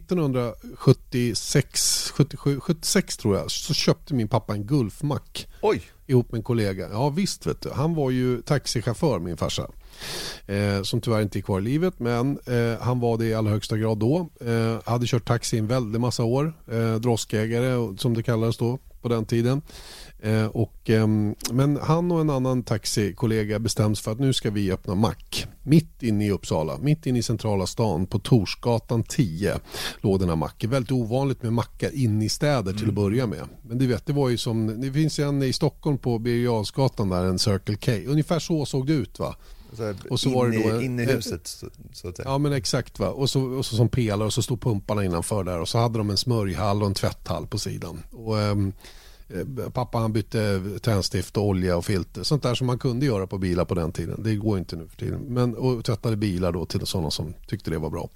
nittonhundrasjuttiosex sjuttiosju, sjuttiosex tror jag, så köpte min pappa en Gulfmack. Oj! Ihop med en kollega. Ja visst vet du. Han var ju taxichaufför, min farsa. Eh, som tyvärr inte är kvar i livet, men eh, han var det i allra högsta grad då. Eh, hade kört taxi en väldigt massa år. Eh, droskägare som det kallades då på den tiden. Eh, och, eh, men han och en annan taxikollega bestäms för att nu ska vi öppna mack. Mitt inne i Uppsala, mitt inne i centrala stan på Torsgatan tio låg den här macken. Väldigt ovanligt med mackar inne i städer till mm. att börja med. Men du vet, det var ju som, det finns en i Stockholm på Birger Jarlsgatan där, en Circle K. Ungefär så såg det ut va? Så och så inne, var det då inne i huset så, så att säga. Ja men exakt va. Och så, och så som pelare och så stod pumparna innanför där och så hade de en smörjhall och en tvätthall på sidan. Och ähm, pappa han bytte tändstift och olja och filter. Sånt där som man kunde göra på bilar på den tiden. Det går inte nu för tiden. Men, och tvättade bilar då till sådana som tyckte det var bra.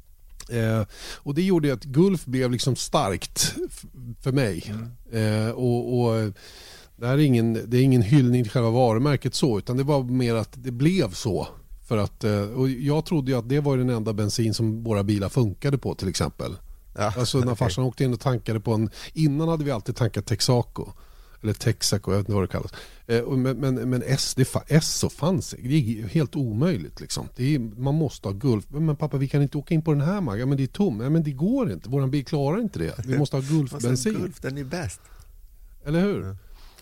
Eh, och det gjorde att Gulf blev liksom starkt f- för mig. Mm. Eh, och... och Det är, ingen, det är ingen hyllning till själva varumärket så, utan det var mer att det blev så. För att, och jag trodde ju att det var den enda bensin som våra bilar funkade på till exempel. Ja, alltså när farsan åkte in och tankade på en... Innan hade vi alltid tankat Texaco. Eller Texaco, jag vet inte vad det kallas. Men, men, men S, det, S så fanns det. Det är helt omöjligt liksom. Det är, man måste ha Gulf. Men pappa, vi kan inte åka in på den här magen. Men det är tom. Nej, men det går inte. Våran bil klarar inte det. Vi måste ha Gulf-bensin. Gulf, den är bäst. Eller hur? Ja.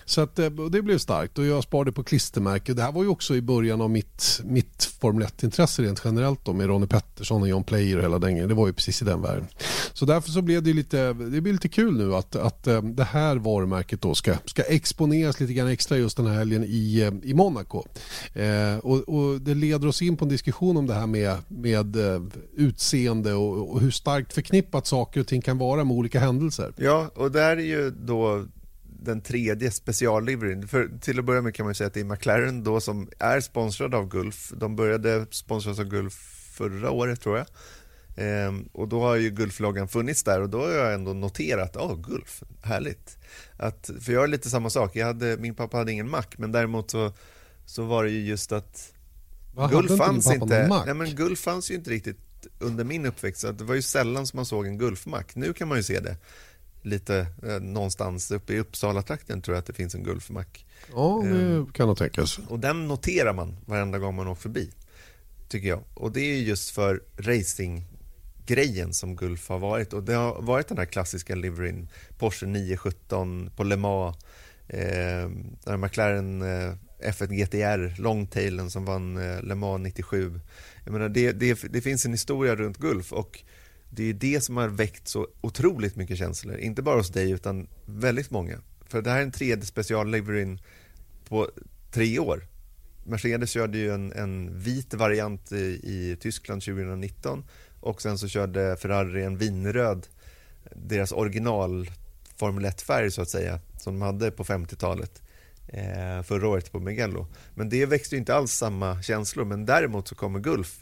Så att, det blev starkt och jag sparade på klistermärke. Det här var ju också i början av mitt, mitt Formel ett-intresse rent generellt då, med Ronnie Pettersson och John Player och hela den. Det var ju precis i den världen. Så därför så blev det lite, det blir lite kul nu att, att det här varumärket då ska, ska exponeras lite grann extra just den här helgen i, i Monaco. Eh, och, och det leder oss in på en diskussion om det här med, med utseende och, och hur starkt förknippat saker och ting kan vara med olika händelser. Ja, och där är ju då den tredje specialliveryn. För till att börja med kan man säga att det är McLaren då som är sponsrad av Gulf. De började sponsras av Gulf förra året tror jag. Ehm, och då har ju Gulf-loggan funnits där och då har jag ändå noterat, ja, oh, Gulf, härligt. Att, för jag är lite samma sak, jag hade, min pappa hade ingen Mac, men däremot så, så var det ju just att Vad Gulf inte fanns inte, Mac? nej men Gulf fanns ju inte riktigt under min uppväxt, så det var ju sällan som man såg en Gulf-Mac. Nu kan man ju se det lite eh, någonstans uppe i Uppsala-trakten tror jag att det finns en Gulf-Mac. Ja, det ehm, kan nog tänkas. Och den noterar man varenda gång man åker förbi, tycker jag. Och det är just för racing grejen som Gulf har varit, och det har varit den här klassiska liveryn Porsche nio sjutton på Le Mans, eh, där McLaren eh, F ett G T R longtailen som vann eh, Le Mans nittiosju. Jag menar, det, det, det finns en historia runt Gulf och det är det som har väckt så otroligt mycket känslor, inte bara hos dig utan väldigt många, för det här är en tredje specialliveryn på tre år. Mercedes körde ju en, en vit variant i, i Tyskland tjugonitton och sen så körde Ferrari en vinröd, deras original Formel ett-färg så att säga, som de hade på femtiotalet eh, förra året på Mugello. Men det växte ju inte alls samma känslor, men däremot så kommer Gulf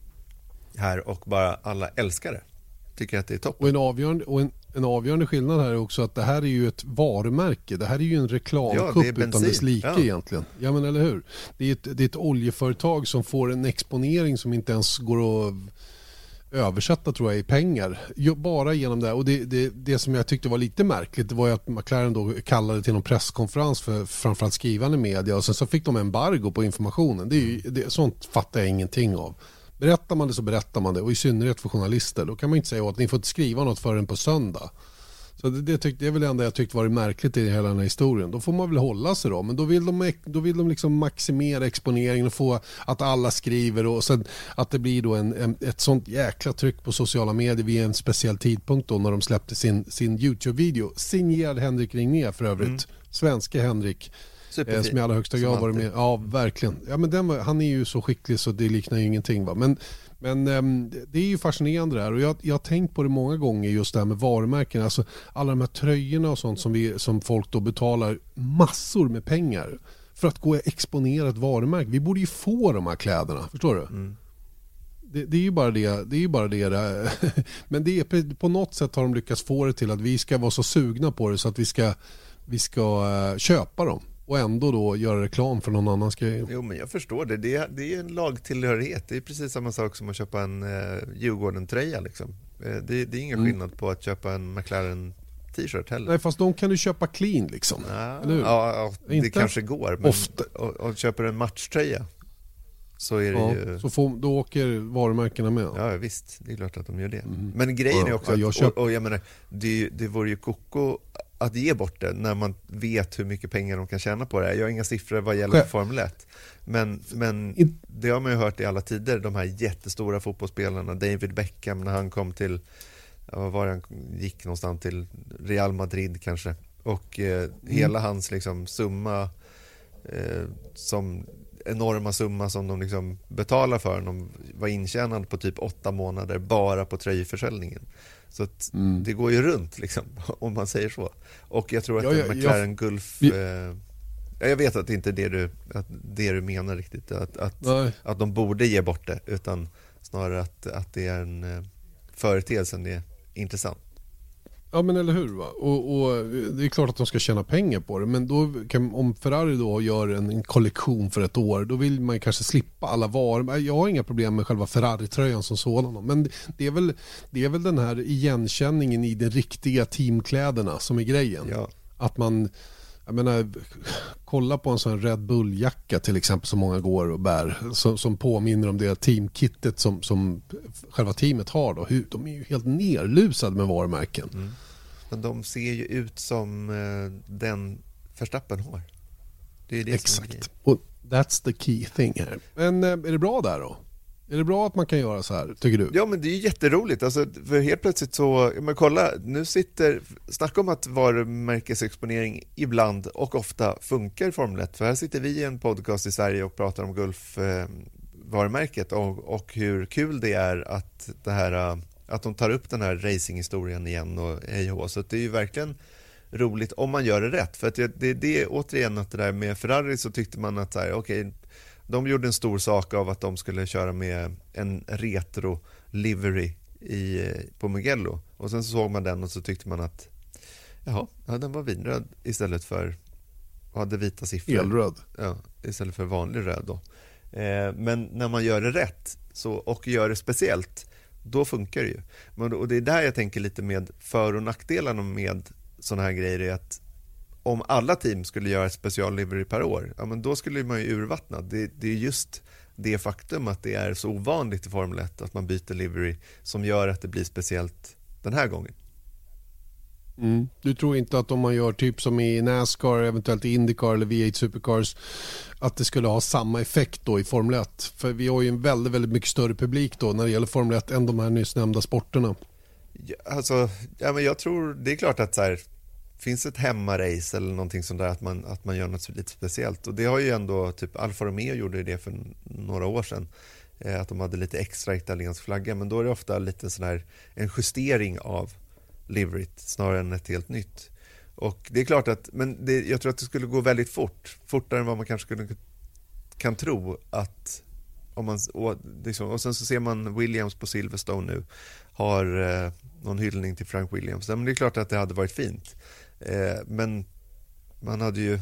här och bara alla älskar det. Tycker att det är toppen. Och en avgörande, och en, en avgörande skillnad här är också att det här är ju ett varumärke. Det här är ju en reklamkupp ja, utan dess like ja. egentligen. Ja, men eller hur? Det är, ett, det är ett oljeföretag som får en exponering som inte ens går att översätta tror jag i pengar. Bara genom det. Och det, det, det som jag tyckte var lite märkligt, det var ju att McLaren då kallade till någon presskonferens för framförallt skrivande media och sen så fick de embargo på informationen. Det är ju, det, sånt fattar jag ingenting av. Berättar man det så berättar man det, och i synnerhet för journalister. Då kan man inte säga att ni får inte skriva något förrän på söndag. Så det, det, tyck, det är väl det enda jag tyckte var märkligt i hela den här historien. Då får man väl hålla sig då. Men då vill de, då vill de liksom maximera exponeringen och få att alla skriver och sen att det blir då en, en, ett sånt jäkla tryck på sociala medier vid en speciell tidpunkt då när de släppte sin, sin YouTube-video. Signerad Henrik Ringner för övrigt. Mm. Svenska Henrik. Superfin. Som i allra högsta grad varit med. Ja, verkligen. Ja, men den var, han är ju så skicklig så det liknar ju ingenting. Va? Men, men äm, det är ju fascinerande det här. Och jag, jag har tänkt på det många gånger just det här med varumärken. Alltså alla de här tröjorna och sånt som, vi, som folk då betalar massor med pengar för att gå och exponera ett varumärke. Vi borde ju få de här kläderna. Förstår du? Mm. Det, det är ju bara det. Det är ju bara det där. Men det är, på något sätt har de lyckats få det till att vi ska vara så sugna på det så att vi ska, vi ska uh, köpa dem. Och ändå då göra reklam för någon annans grej. Jo, men jag förstår det. Det är, det är en lagtillhörighet. Det är precis samma sak som att köpa en eh, Djurgården-tröja. Liksom. Eh, det, det är ingen mm. skillnad på att köpa en McLaren t-shirt heller. Nej, fast de kan du köpa clean liksom. Ja, ja, ja det Inte kanske går. Men ofta. Och, och köper en matchtröja så är det ja, ju... Så får, då åker varumärkena med. Ja, visst. Det är klart att de gör det. Mm. Men grejen ja, är också... Att, jag köp... och, och jag menar, det, det vore ju koko att ge bort det när man vet hur mycket pengar de kan tjäna på det. Jag har inga siffror vad gäller för Formel ett. Men, men det har man ju hört i alla tider. De här jättestora fotbollsspelarna. David Beckham när han kom till... Vad var det han gick någonstans till? Real Madrid kanske. Och eh, mm. hela hans liksom, summa... Eh, som... enorma summa som de liksom betalar för. De var intjänade på typ åtta månader bara på tröjförsäljningen. Så att mm. det går ju runt liksom, om man säger så. Och jag tror att ja, ja, McLaren jag, Gulf... Vi, eh, jag vet att det inte är det du, att det du menar riktigt. Att, att, att de borde ge bort det. Utan snarare att, att det är en eh, företeelse. Det är intressant. Ja, men eller hur va? Och, och det är klart att de ska tjäna pengar på det, men då kan, om Ferrari då gör en, en kollektion för ett år, då vill man kanske slippa alla varor. Jag har inga problem med själva Ferrari-tröjan som sådan, men det är väl, det är väl den här igenkänningen i de riktiga teamkläderna som är grejen. Ja. Att man, jag menar, kolla på en sån Red Bull-jacka till exempel som många går och bär, som, som påminner om det teamkittet som, som själva teamet har då. De är ju helt nerlusade med varumärken. Mm. Men de ser ju ut som eh, den Verstappen har. Det är det Exakt. Och that's the key thing här. Men är det bra där då? Är det bra att man kan göra så här, tycker du? Ja, men det är ju jätteroligt. Alltså, för helt plötsligt så, men kolla, nu sitter, snacka om att varumärkesexponering ibland och ofta funkar i Formel ett. För här sitter vi i en podcast i Sverige och pratar om Gulf eh, varumärket och, och hur kul det är att det här, att de tar upp den här racinghistorien igen och hej och hå. Så det är ju verkligen roligt om man gör det rätt. För att det, det, det är återigen att det där med Ferrari så tyckte man att så här, okej, de gjorde en stor sak av att de skulle köra med en retro livery i, på Mugello. Och sen så såg man den och så tyckte man att jaha, ja, den var vinröd istället för, och hade vita siffror. Elröd. Ja, istället för vanlig röd då. Eh, men när man gör det rätt så, och gör det speciellt, då funkar det ju. Men, och det är där jag tänker lite med för- och nackdelarna med sådana här grejer är att om alla team skulle göra ett speciallivery per år, ja, men då skulle man ju urvattna. Det, det är just det faktum att det är så ovanligt i Formel ett att man byter livery som gör att det blir speciellt den här gången. Mm. Du tror inte att om man gör typ som i NASCAR, eventuellt i IndyCar eller V åtta Supercars, att det skulle ha samma effekt då i Formel ett? För vi har ju en väldigt, väldigt mycket större publik då när det gäller Formel ett än de här nyss nämnda sporterna. Ja, alltså, ja, men jag tror, det är klart att så här, finns ett hemmarace eller någonting sånt där att man, att man gör något lite speciellt. Och det har ju ändå, typ Alfa Romeo gjorde det för några år sedan. Eh, att de hade lite extra italiensk flagga. Men då är det ofta lite sån här, en justering av liveryt snarare än ett helt nytt. Och det är klart att, men det, jag tror att det skulle gå väldigt fort. Fortare än vad man kanske skulle, kan tro att om man, och, liksom, och sen så ser man Williams på Silverstone nu har eh, någon hyllning till Frank Williams. Men det är klart att det hade varit fint. Eh, men man hade ju,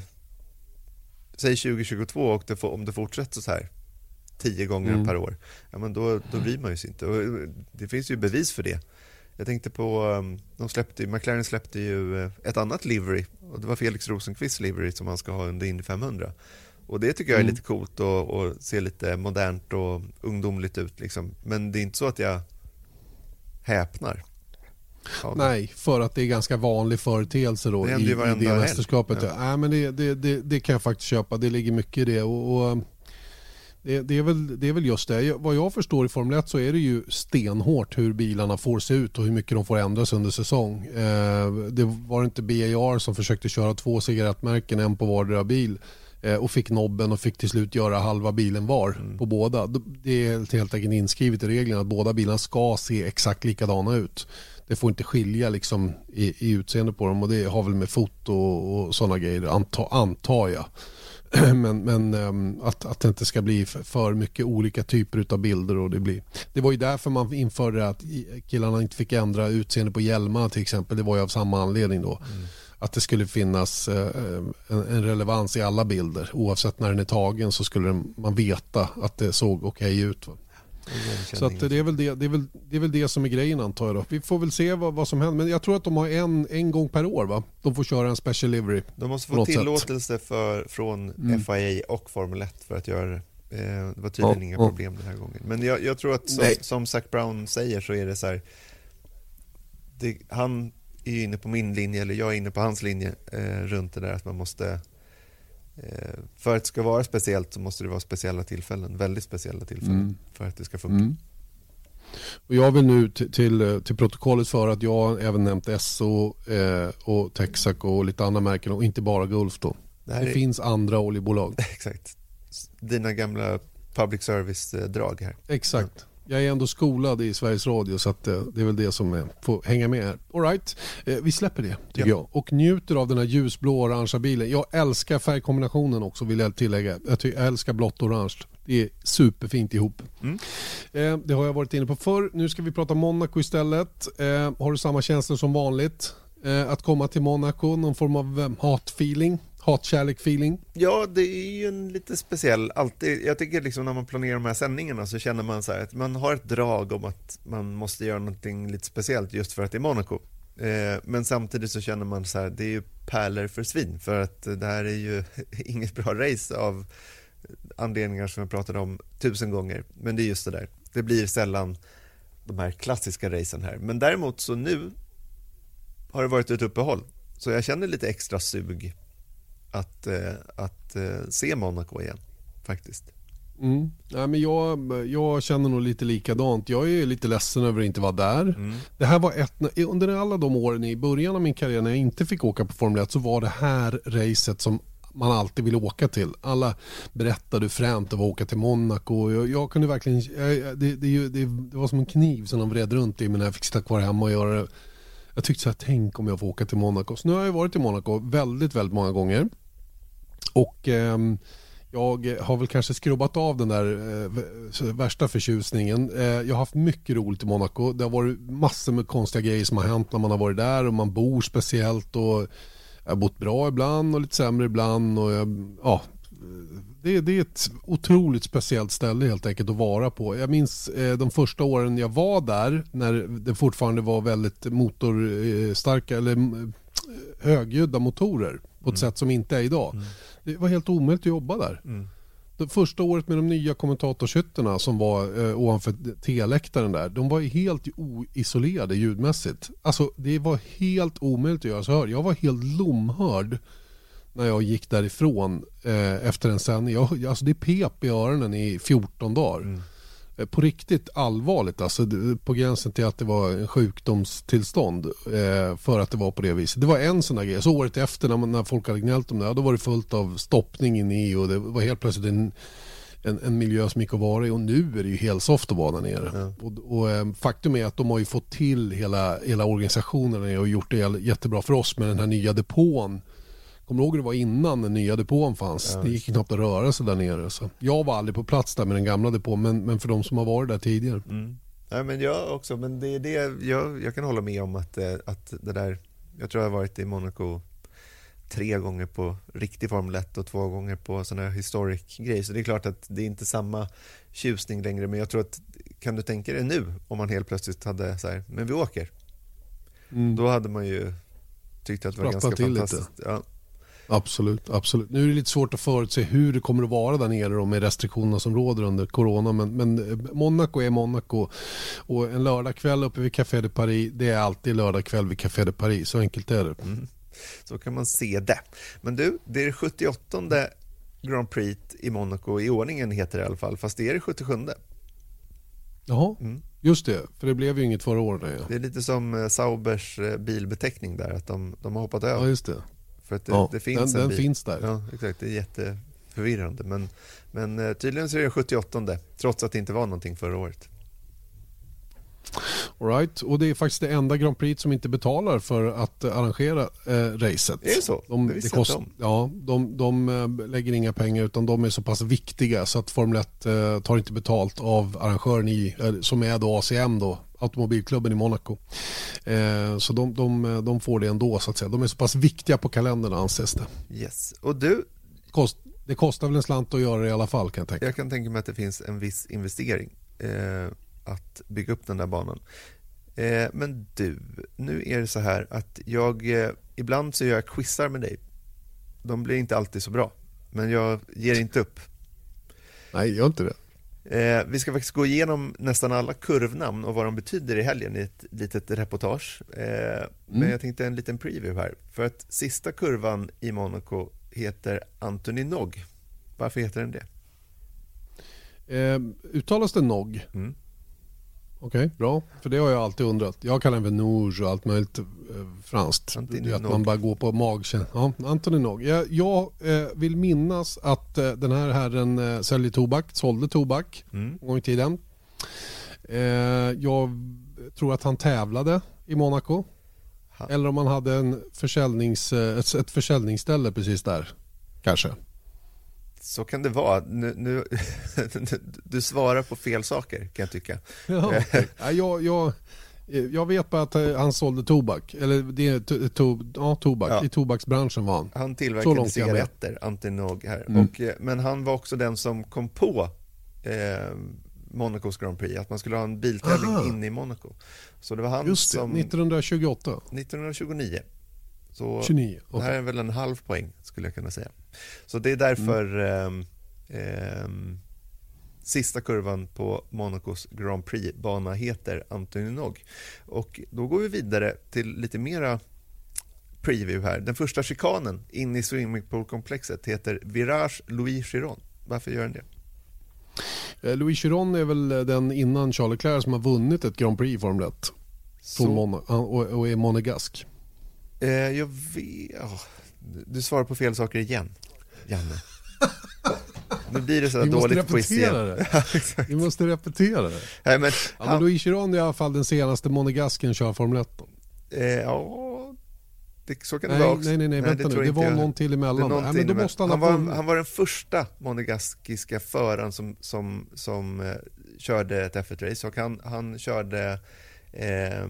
säg tjugo tjugotvå, och det, om det fortsätter så här tio gånger mm. per år, ja, men då, då bryr man ju sig inte. Och det finns ju bevis för det. Jag tänkte på, de släppte, McLaren släppte ju ett annat livery, och det var Felix Rosenqvists livery som han ska ha under Indy femhundra. Och det tycker jag är mm. lite coolt och, och ser lite modernt och ungdomligt ut liksom. Men det är inte så att jag häpnar. Ja. Nej, för att det är ganska vanlig företeelse då i, i det mästerskapet. Ja. Nej, men det, det, det, det kan jag faktiskt köpa. Det ligger mycket i det. Och, och det, det, är väl, det är väl just det. Vad jag förstår i Formel ett så är det ju stenhårt hur bilarna får se ut och hur mycket de får ändras under säsong. Eh, det var inte B A R som försökte köra två cigarettmärken, en på vardera bil, eh, och fick nobben och fick till slut göra halva bilen var mm. på båda. Det är helt enkelt inskrivet i reglerna att båda bilarna ska se exakt likadana ut. Det får inte skilja liksom i, i utseende på dem, och det har väl med foto och, och sådana grejer, anta, antar jag. men men um, att, att det inte ska bli för, för mycket olika typer av bilder. Och det, blir. det var ju därför man införde att killarna inte fick ändra utseende på hjälmarna till exempel. Det var ju av samma anledning då. Mm. Att det skulle finnas uh, en, en relevans i alla bilder. Oavsett när den är tagen så skulle man veta att det såg okej ut. Va? Så att det, är väl det, det, är väl, det är väl det som är grejen, antar jag då. Vi får väl se vad, vad som händer. Men jag tror att de har en, en gång per år, va? De får köra en special livery. De måste få tillåtelse för, från mm. F I A och Formel ett för att göra det. Eh, det var tydligen ja, inga ja. problem den här gången. Men jag, jag tror att som, som Zac Brown säger så är det så här, det, han är inne på min linje, eller jag är inne på hans linje eh, runt det där att man måste, eh, för att det ska vara speciellt så måste det vara speciella tillfällen, väldigt speciella tillfällen mm. för att det ska funka. Mm. Och jag vill nu till, till, till protokollet för att jag även nämnt S O eh, och Texac och lite andra märken och inte bara Gulf då. Det, det är... finns andra oljebolag. Exakt. Dina gamla public service-drag här. Exakt. Jag är ändå skolad i Sveriges Radio så att det är väl det som är, får hänga med här. All right. eh, vi släpper det tycker ja. jag och njuter av den här ljusblå orangea bilen. Jag älskar färgkombinationen också, vill jag tillägga. Jag, ty- jag älskar blått och orange. Det är superfint ihop. Mm. Eh, det har jag varit inne på förr. Nu ska vi prata Monaco istället. Eh, har du samma känslor som vanligt? Eh, att komma till Monaco, någon form av eh, hat-feeling? Hatkärlek-feeling? Ja, det är ju en lite speciell. Alltid, jag tycker liksom när man planerar de här sändningarna så känner man så här att man har ett drag om att man måste göra någonting lite speciellt just för att det är Monaco. Eh, men samtidigt så känner man så här, det är ju pärlor för svin, för att det här är ju inget bra race av anledningar som jag pratade om tusen gånger. Men det är just det där. Det blir sällan de här klassiska racen här. Men däremot så nu har det varit ett uppehåll. Så jag känner lite extra sug att, eh, att eh, se Monaco igen faktiskt. Mm. Nej, men jag, jag känner nog lite likadant. Jag är lite ledsen över att inte vara där. Mm. Det här var ett, under alla de åren i början av min karriär när jag inte fick åka på Formel ett, så var det här racet som man alltid ville åka till. Alla berättade hur fränt det var att åka till Monaco. Jag, jag kunde verkligen, jag, det, det, det, det var som en kniv som de vred runt i mig när jag fick sitta kvar hemma och göra det. Jag tyckte så här, tänk om jag får åka till Monaco. Så nu har jag varit i Monaco väldigt, väldigt många gånger. Och ehm, jag har väl kanske skrubbat av den där eh, värsta förtjusningen. Eh, jag har haft mycket roligt i Monaco. Det har varit massor med konstiga grejer som har hänt när man har varit där. Och man bor speciellt. Och jag har bott bra ibland och lite sämre ibland. Och jag, ja, det, det är ett otroligt speciellt ställe helt enkelt att vara på. Jag minns eh, de första åren jag var där. När det fortfarande var väldigt motorstarka eller eh, högljudda motorer. På ett mm. sätt som inte är idag. Mm. Det var helt omöjligt att jobba där. Mm. Det första året med de nya kommentatorshytterna som var eh, ovanför T-läktaren där, de var helt oisolerade ljudmässigt. Alltså det var helt omöjligt att göra så här. Jag var helt lomhörd när jag gick därifrån eh, efter en sändning. Jag, alltså det pep i öronen i fjorton dagar. Mm. På riktigt allvarligt, alltså på gränsen till att det var en sjukdomstillstånd eh, för att det var på det viset. Det var en sån där grej. Så året efter när, man, när folk hade gnällt om det, då var det fullt av stoppning inne i och det var helt plötsligt en, en, en miljö som gick att vara i, och nu är det ju helt soft att vara där nere. Ja. Och, och eh, faktum är att de har ju fått till hela, hela organisationen och gjort det jättebra för oss med den här nya depån. Kommer du ihåg det var innan den nya depån fanns? Ja. Det gick knappt att röra sig där nere. Så jag var aldrig på plats där med den gamla depån, men, men för de som har varit där tidigare. Mm. Ja, men jag också, men det är det jag, jag kan hålla med om att, att det där, jag tror jag har varit i Monaco tre gånger på riktig Formel ett och två gånger på sån här historic grej. Så det är klart att det är inte samma tjusning längre, men jag tror att, kan du tänka dig nu om man helt plötsligt hade så här, men vi åker. Mm. Då hade man ju tyckt att det var Prata ganska fantastiskt. Ja. Absolut, absolut. Nu är det lite svårt att förutse hur det kommer att vara där nere då med restriktionerna som råder under corona, men, men Monaco är Monaco, och en lördagkväll uppe vid Café de Paris, det är alltid lördagkväll vid Café de Paris, så enkelt är det. Mm. Så kan man se det. Men du, det är det sjuttioåttonde Grand Prix i Monaco, i ordningen heter det i alla fall, fast det är det sjuttiosjunde. Jaha, mm. Just det, för det blev ju inget förra året. Ja. Det är lite som Saubers bilbeteckning där, att de, de har hoppat över. Ja, just det. För att det, ja, det finns den, en den finns där. Ja, exakt. Det är jätteförvirrande. Men, men tydligen så är det sjuttioåttonde, trots att det inte var någonting förra året. All right. Och det är faktiskt det enda Grand Prix som inte betalar för att arrangera eh, racet. Det är så? De, det det kost, ja, de, de äh, lägger inga pengar, utan de är så pass viktiga så att Formel ett äh, tar inte betalt av arrangören i, äh, som är då A C M då, automobilklubben i Monaco. Eh, så de, de, de får det ändå så att säga. De är så pass viktiga på kalendern, anses det. Yes. Och du... Kost, det kostar väl en slant att göra det i alla fall, kan jag tänka. Jag kan tänka mig att det finns en viss investering eh, att bygga upp den där banan. Eh, men du, nu är det så här att jag eh, ibland så gör jag quizar med dig. De blir inte alltid så bra, men jag ger inte upp. Nej, gör inte det. Eh, vi ska faktiskt gå igenom nästan alla kurvnamn och vad de betyder i helgen i ett litet reportage. Eh, mm. Men jag tänkte en liten preview här. För att sista kurvan i Monaco heter Anthony Nogg. Varför heter den det? Eh, uttalas det Nogg? Mm. Okej, okay, bra. För det har jag alltid undrat. Jag kallar den för Nouge och allt möjligt eh, franskt. Det är att man bara går på magkänsla. Ja, Anthony Nogg. Jag, jag eh, vill minnas att eh, den här herren eh, säljer tobak, sålde tobak mm. en gång i tiden. Eh, jag tror att han tävlade i Monaco. Ha. Eller om han hade en försäljnings, ett, ett försäljningsställe precis där. Kanske. Så kan det vara. Nu, nu, du svarar på fel saker, kan jag tycka. Ja, jag, jag, jag vet bara att han sålde tobak. Eller det, to, to, ja, tobak. Ja. I tobaksbranschen var han. Han tillverkade cigaretter, Anthony Nogg här. Mm. Och, men han var också den som kom på eh, Monacos Grand Prix. Att man skulle ha en biltävling inne i Monaco. Så det var han Just det, som... nittonhundratjugoåtta. nittonhundratjugonio. Så tjugonio, okay. Det här är väl en halv poäng, skulle jag kunna säga. Så det är därför mm. eh, eh, sista kurvan på Monacos Grand Prix-bana heter Anthony Nogg. Och då går vi vidare till lite mera preview här. Den första chikanen in i swimmingpoolkomplexet heter Virage Louis Chiron. Varför gör den det? Louis Chiron är väl den innan Charles Leclerc som har vunnit ett Grand Prix i Formel ett. Så, Mon- och, och är monegask. eh, jag vet... Oh, du svarar på fel saker igen, Janne. Nu blir det så Vi måste dåligt quiz igen. det. Vi måste repetera det. Nej, men, Ja, men Louis Chiron är i alla fall den senaste monegasken kör Formel ett. eh, ja, det, så kan det Nej, vara också. nej, nej, nej, vänta det nu. Det var jag. någon till emellan. Det Nej, men då måste han, han, ha var, vunnit. han var den första monegaskiska föraren som, som, som eh, körde ett F ett-race, och han, han körde eh,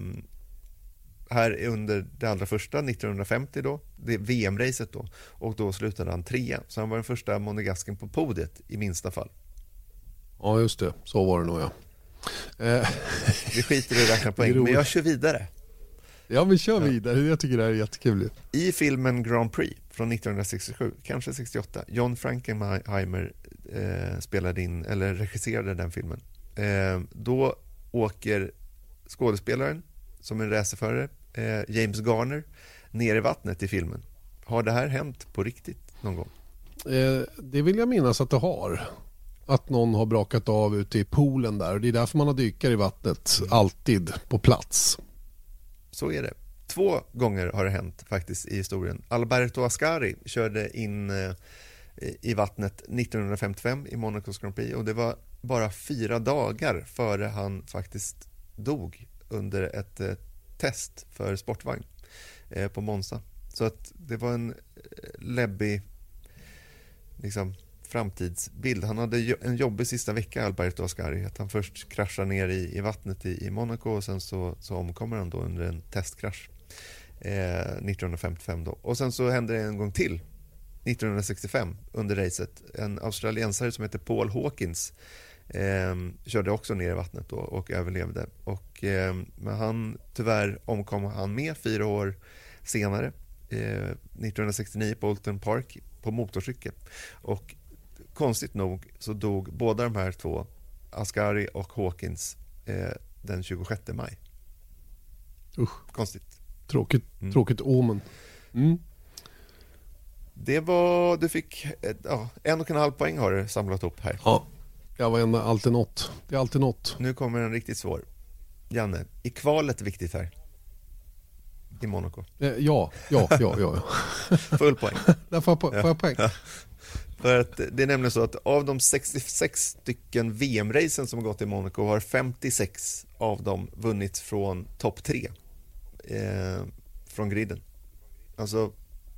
här under det allra första nittonhundrafemtio då, det V M-racet då, och då slutade han trea. Så han var den första monegasken på podiet i minsta fall. Ja, just det. Så var det nog, ja. Eh, Vi skiter i att räkna poäng, men jag kör vidare. ja, vi kör vidare. Jag tycker det här är jättekul. I filmen Grand Prix från nittonhundrasextiosju, kanske sextioåtta, John Frankenheimer eh, spelade in, eller regisserade den filmen. Eh, då åker skådespelaren som en racerförare, eh, James Garner, ner i vattnet i filmen. Har det här hänt på riktigt någon gång? Eh, det vill jag minnas att det har. Att någon har brakat av ute i poolen där. Det är därför man har dykare i vattnet alltid på plats. Så är det. Två gånger har det hänt faktiskt i historien. Alberto Ascari körde in eh, i vattnet nittonhundrafemtiofem i Monacos Grand Prix, och det var bara fyra dagar före han faktiskt dog under ett eh, test för sportvagn eh, på Monza. Så att det var en eh, läbbig liksom framtidsbild. Han hade en jobbig sista vecka, Alberto Ascari. Att han först kraschar ner i, i vattnet i, i Monaco, och sen så, så omkommer han då under en testkrasch eh, nittonhundrafemtiofem då. Och sen så hände det en gång till nittonhundrasextiofem under racet. En australiensare som heter Paul Hawkins eh, körde också ner i vattnet då och överlevde. Och, eh, men han, tyvärr omkom han med fyra år senare, eh, nittonhundrasextionio på Oulton Park på motorcykel. Och konstigt nog så dog båda de här två, Ascari och Hawkins, eh, den tjugosjätte maj. Usch. Konstigt. Tråkigt, Mm. tråkigt omen. Mm. Det var, du fick eh, ja, en och en halv poäng har du samlat upp här. Ja, jag var ändå alltid något. Det är alltid något. Nu kommer en riktigt svår. Janne, är kvalet viktigt här? I Monaco. Eh, ja, ja, ja, ja. Full poäng. Där får jag, po- får jag poäng. Ja. För att det är nämligen så att av de sextiosex stycken V M-racen som har gått i Monaco har femtiosex av dem vunnits från topp tre eh, från griden. Alltså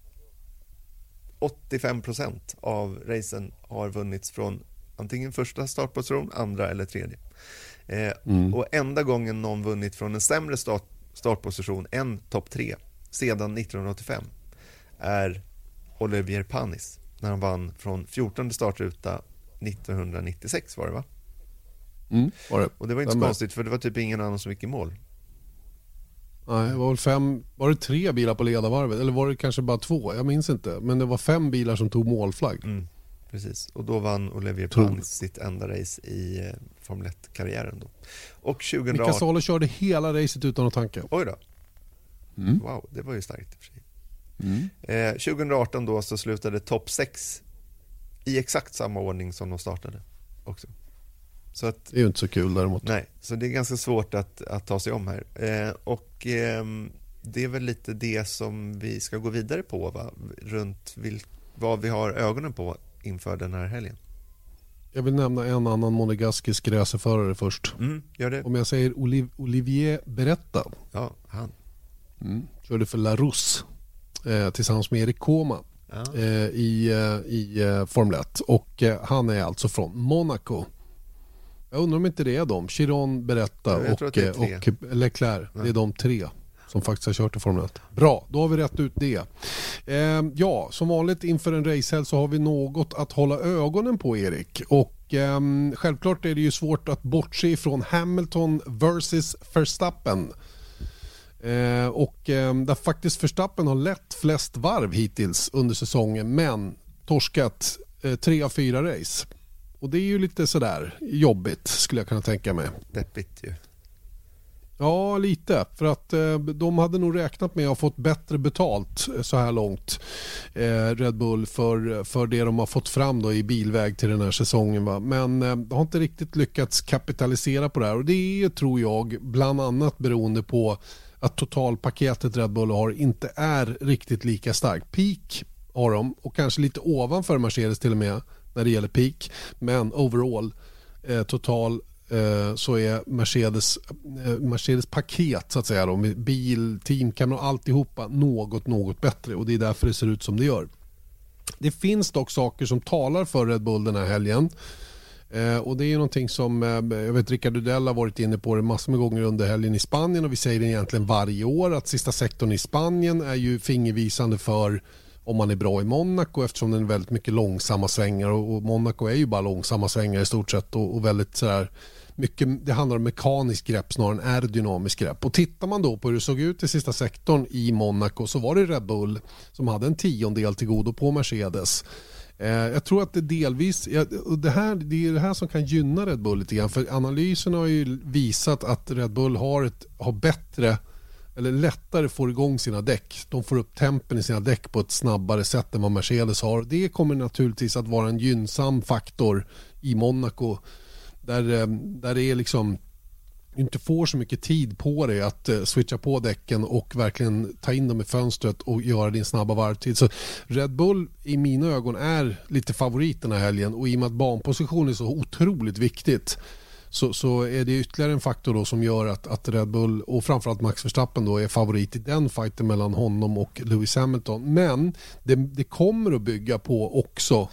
åttiofem procent av racen har vunnits från antingen första startposition, andra eller tredje. Eh, mm. Och enda gången någon vunnit från en sämre start, startposition än topp tre sedan nittonhundraåttiofem är Olivier Panis, när han vann från fjortonde startruta nittonhundranittiosex var det va? Mm, var det. Och det var inte så konstigt, för det var typ ingen annan som gick i mål. Nej, det var väl fem, var det tre bilar på ledarvarvet? Eller var det kanske bara två? Jag minns inte. Men det var fem bilar som tog målflagg. Mm, precis, och då vann Olivier Panis sitt enda race i eh, Formel ett-karriären då. Och tjugohundraarton... Mika Salo körde hela racet utan att tanka. Oj då. Mm. Wow, det var ju starkt i och för sig. Mm. Eh, tjugohundraarton då så slutade topp sex i exakt samma ordning som de startade också. Så att, det är ju inte så kul däremot. Nej, så det är ganska svårt att, att ta sig om här. Eh, och eh, det är väl lite det som vi ska gå vidare på, va? Runt vil, vad vi har ögonen på inför den här helgen. Jag vill nämna en annan monegaskisk racerförare först. Mm, gör det. Om jag säger Oliv- Olivier Beretta. Ja, han. Mm, körde för La Rousse eh, tillsammans med Erik Koma ja. eh, i, eh, i eh, Formel ett. Och eh, han är alltså från Monaco. Jag undrar om inte det är de. Chiron, Beretta och, och Leclerc. Ja. Det är de tre som faktiskt har kört i Formel ett. Bra, då har vi rätt ut det. Eh, ja, som vanligt inför en racehelg så har vi något att hålla ögonen på, Erik. Och eh, självklart är det ju svårt att bortse ifrån Hamilton versus Verstappen. Eh, och eh, där faktiskt Verstappen har lett flest varv hittills under säsongen, men torskat eh, tre av fyra race. Och det är ju lite sådär jobbigt, skulle jag kunna tänka mig. Deppigt ju. Ja, lite. För att eh, de hade nog räknat med att ha fått bättre betalt så här långt. Eh, Red Bull för, för det de har fått fram då i bilväg till den här säsongen. Va? Men eh, de har inte riktigt lyckats kapitalisera på det här. Och det är, tror jag, bland annat beroende på att totalpaketet Red Bull har inte är riktigt lika starkt. Peak har de och kanske lite ovanför Mercedes till och med när det gäller peak. Men overall, eh, total så är Mercedes, Mercedes paket så att säga då, med bil, teamkamera och alltihopa något, något bättre och det är därför det ser ut som det gör. Det finns dock saker som talar för Red Bull den här helgen eh, och det är ju någonting som eh, jag vet Rickard Dudell har varit inne på det massor med gånger under helgen i Spanien och vi säger det egentligen varje år att sista sektorn i Spanien är ju fingervisande för om man är bra i Monaco eftersom det är väldigt mycket långsamma svängar och Monaco är ju bara långsamma svängar i stort sett och, och väldigt sådär mycket, det handlar om mekanisk grepp snarare än aerodynamisk grepp. Och tittar man då på hur det såg ut i sista sektorn i Monaco så var det Red Bull som hade en tiondel till godo på Mercedes. Eh, jag tror att det delvis, ja, och det, här, det är det här som kan gynna Red Bull lite grann för analysen har ju visat att Red Bull har, ett, har bättre eller lättare får igång sina däck. De får upp tempen i sina däck på ett snabbare sätt än vad Mercedes har. Det kommer naturligtvis att vara en gynnsam faktor i Monaco där, där det är liksom inte får så mycket tid på dig att switcha på däcken och verkligen ta in dem i fönstret och göra din snabba varvtid. Så Red Bull i mina ögon är lite favorit den här helgen och i och med att banposition är så otroligt viktigt Så, så är det ytterligare en faktor då som gör att, att Red Bull och framförallt Max Verstappen då är favorit i den fighten mellan honom och Lewis Hamilton. Men det, det kommer att bygga på också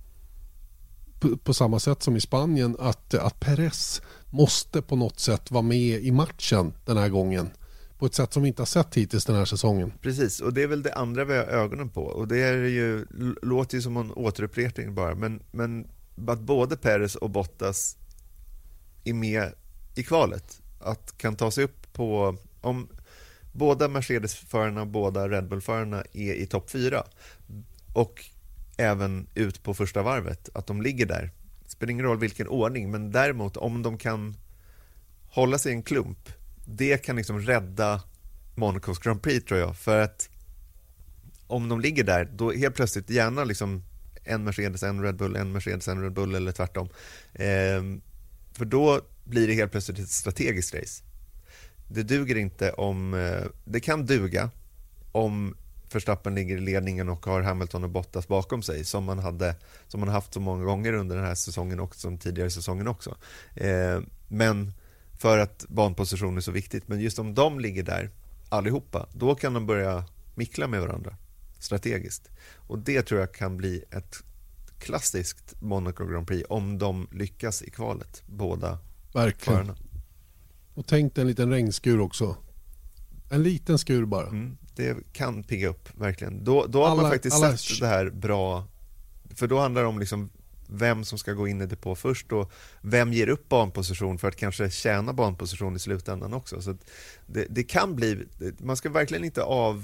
på, på samma sätt som i Spanien att, att Perez måste på något sätt vara med i matchen den här gången på ett sätt som vi inte har sett hittills den här säsongen. Precis, och det är väl det andra vi har ögonen på och det är ju, låter ju som en återupprepning bara men, men att både Perez och Bottas är med i kvalet att kan ta sig upp på om båda Mercedes-förarna och båda Red Bull-förarna är i topp fyra och även ut på första varvet att de ligger där, det spelar ingen roll vilken ordning men däremot om de kan hålla sig i en klump det kan liksom rädda Monacos Grand Prix tror jag för att om de ligger där då helt plötsligt gärna liksom en Mercedes, en Red Bull, en Mercedes, en Red Bull eller tvärtom ehm för då blir det helt plötsligt ett strategiskt race. Det duger inte om... Det kan duga om Verstappen ligger i ledningen och har Hamilton och Bottas bakom sig som man hade som man haft så många gånger under den här säsongen och som tidigare säsongen också. Eh, men för att banposition är så viktigt. Men just om de ligger där allihopa, då kan de börja mickla med varandra strategiskt. Och det tror jag kan bli ett klassiskt Monaco Grand Prix om de lyckas i kvalet, båda verkligen förarna. Och tänk dig en liten regnskur också. En liten skur bara. Mm, det kan pigga upp, verkligen. Då, då har alla, man faktiskt alla... sett det här bra. För då handlar det om liksom vem som ska gå in i depå först och vem ger upp banposition för att kanske tjäna banposition i slutändan också. Så det, det kan bli, man ska verkligen inte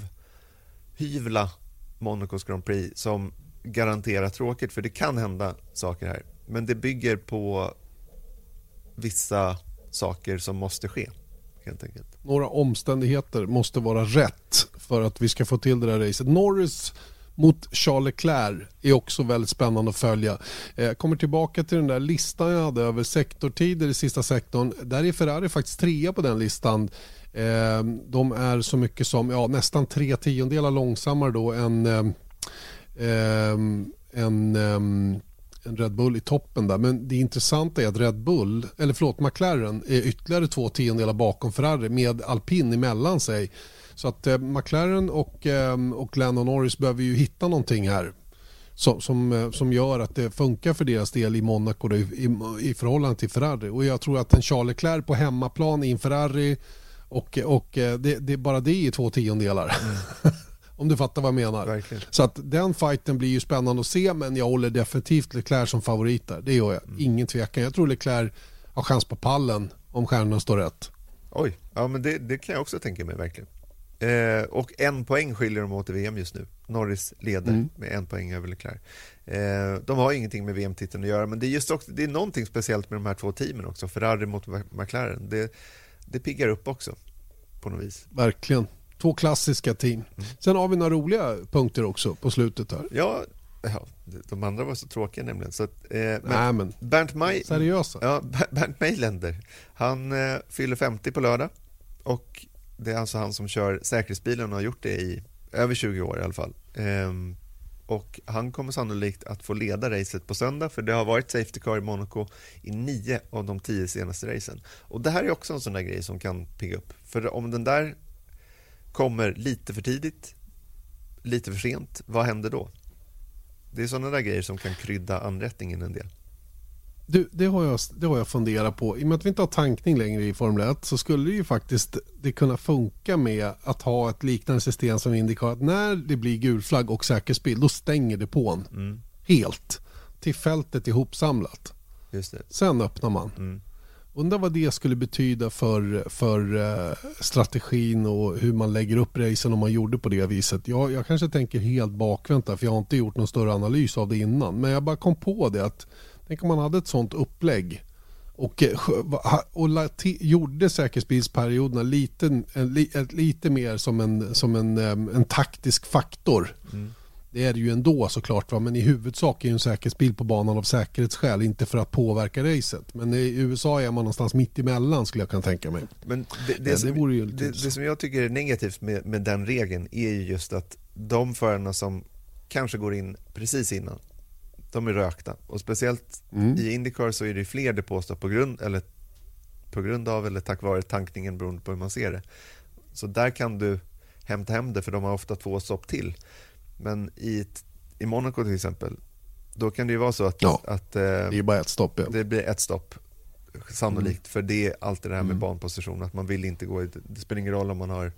avhyvla Monacos Grand Prix som garanterat tråkigt, för det kan hända saker här. Men det bygger på vissa saker som måste ske, helt enkelt. Några omständigheter måste vara rätt för att vi ska få till det där racet. Norris mot Charles Leclerc är också väldigt spännande att följa. Jag kommer tillbaka till den där listan jag hade över sektortider i sista sektorn. Där är Ferrari faktiskt trea på den listan. De är så mycket som ja, nästan tre tiondelar långsammare då än en, en Red Bull i toppen där. Men det intressanta är att Red Bull, eller förlåt McLaren, är ytterligare två tiondelar bakom Ferrari med alpin emellan sig. Så att eh, McLaren och, eh, och Lando Norris behöver ju hitta någonting här som, som, som gör att det funkar för deras del i Monaco då, i, i, i förhållande till Ferrari. Och jag tror att en Charles Leclerc på hemmaplan i en Ferrari och, och det, det, bara det är två tiondelar. Mm. Om du fattar vad jag menar. Verkligen. Så att den fighten blir ju spännande att se, men jag håller definitivt Leclerc som favorit där. Det gör jag. Mm. Ingen tvekan. Jag tror Leclerc har chans på pallen om stjärnorna står rätt. Oj, ja men det, det kan jag också tänka mig verkligen. Eh, och en poäng skiljer de åt i V M just nu. Norris leder mm. med en poäng över Leclerc. Eh, de har ingenting med V M-titeln att göra, men det är just också, det är någonting speciellt med de här två teamen också. Ferrari mot McLaren. Det, det piggar upp också på något vis. Verkligen. Två klassiska team. Mm. Sen har vi några roliga punkter också på slutet här. Ja, ja de andra var så tråkiga nämligen. Så att, eh, men Nej, men Bernd May, seriösa. Ja, Bernd Mayländer, han eh, fyller femtio på lördag och det är alltså han som kör säkerhetsbilen och har gjort det i över tjugo år i alla fall. Ehm, och han kommer sannolikt att få leda racet på söndag, för det har varit safety car i Monaco i nio av de tio senaste racen. Och det här är också en sån där grej som kan pigga upp. För om den där kommer lite för tidigt, lite för sent, vad händer då? Det är sådana där grejer som kan krydda anrättningen en del. Du, det har jag, det har jag funderat på. I och med att vi inte har tankning längre i Formel ett så skulle det ju faktiskt det kunna funka med att ha ett liknande system som indikerar att när det blir gul flagg och säkerhetsbil, då stänger det på en mm. helt till fältet ihopsamlat. Just det. Sen öppnar man. Mm. Undrar vad det skulle betyda för, för uh, strategin och hur man lägger upp racen om man gjorde på det viset. Jag, jag kanske tänker helt bakvänt där, för jag har inte gjort någon större analys av det innan. Men jag bara kom på det att tänk om man hade ett sånt upplägg och, och gjorde säkerhetsbilsperioderna lite, lite mer som en, som en, en taktisk faktor. Mm. Det är det ju ändå såklart, va? Men i huvudsak är ju en säkerhetsbil på banan av säkerhetsskäl, inte för att påverka racet. Men i U S A är man någonstans mitt emellan, skulle jag kunna tänka mig. Men det, det, ja, som, det, vore ju det, det som jag tycker är negativt med, med den regeln är ju just att de förarna som kanske går in precis innan, de är rökta. Och speciellt mm. i IndyCar så är det fler depåstopp på grund, eller på grund av eller tack vare tankningen, beroende på hur man ser det. Så där kan du hämta hem det, för de har ofta två stopp till. Men i, ett, i Monaco till exempel, då kan det ju vara så att, ja, att eh, det är bara ett stopp. Ja. Det blir ett stopp sannolikt, mm. för det är alltid det här med mm. banposition, att man vill inte gå i, det spelar ingen roll om man har